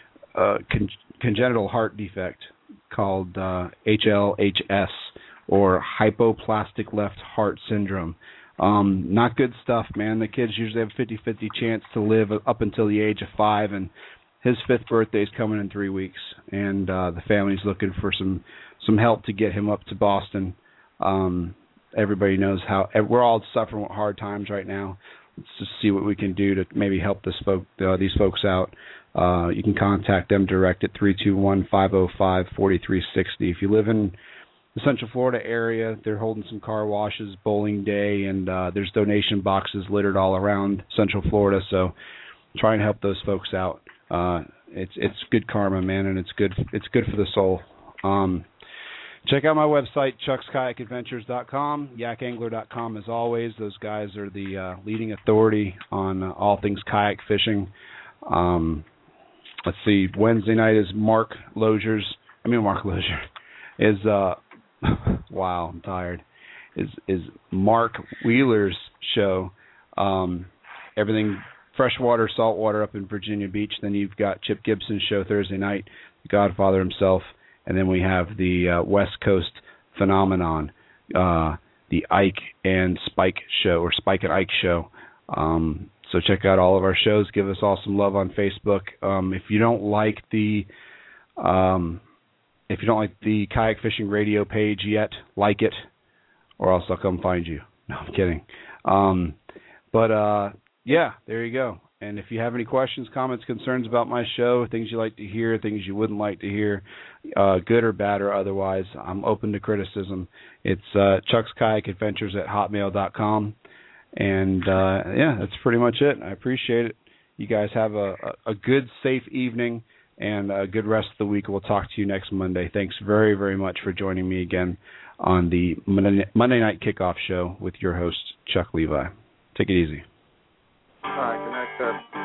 congenital heart defect called HLHS, or hypoplastic left heart syndrome. Not good stuff, man. The kids usually have a 50-50 chance to live up until the age of 5, and his 5th birthday is coming in 3 weeks, and the family's looking for some help to get him up to Boston. Everybody knows how we're all suffering with hard times right now. Let's just see what we can do to maybe help these folks out. You can contact them direct at 321-505-4360. If you live in the Central Florida area, they're holding some car washes, bowling day, and there's donation boxes littered all around Central Florida. So try and help those folks out. It's good karma, man, and it's good for the soul. Check out my website, chuckskayakadventures.com, yakangler.com as always. Those guys are the leading authority on all things kayak fishing. Let's see, Wednesday night is Mark Lozier is wow, I'm tired. Is Mark Wheeler's show. Everything freshwater, saltwater up in Virginia Beach. Then you've got Chip Gibson's show Thursday night, the Godfather himself. And then we have the West Coast phenomenon, the Ike and Spike show, or Spike and Ike show. So check out all of our shows. Give us all some love on Facebook. If you don't like the kayak fishing radio page yet, like it, or else I'll come find you. No, I'm kidding. Yeah, there you go. And if you have any questions, comments, concerns about my show, things you like to hear, things you wouldn't like to hear, good or bad or otherwise, I'm open to criticism. It's chuckskayakadventures@hotmail.com. And, that's pretty much it. I appreciate it. You guys have a good, safe evening and a good rest of the week. We'll talk to you next Monday. Thanks very, very much for joining me again on the Monday Night Kickoff Show with your host, Chuck Levi. Take it easy. All right, good night, sir.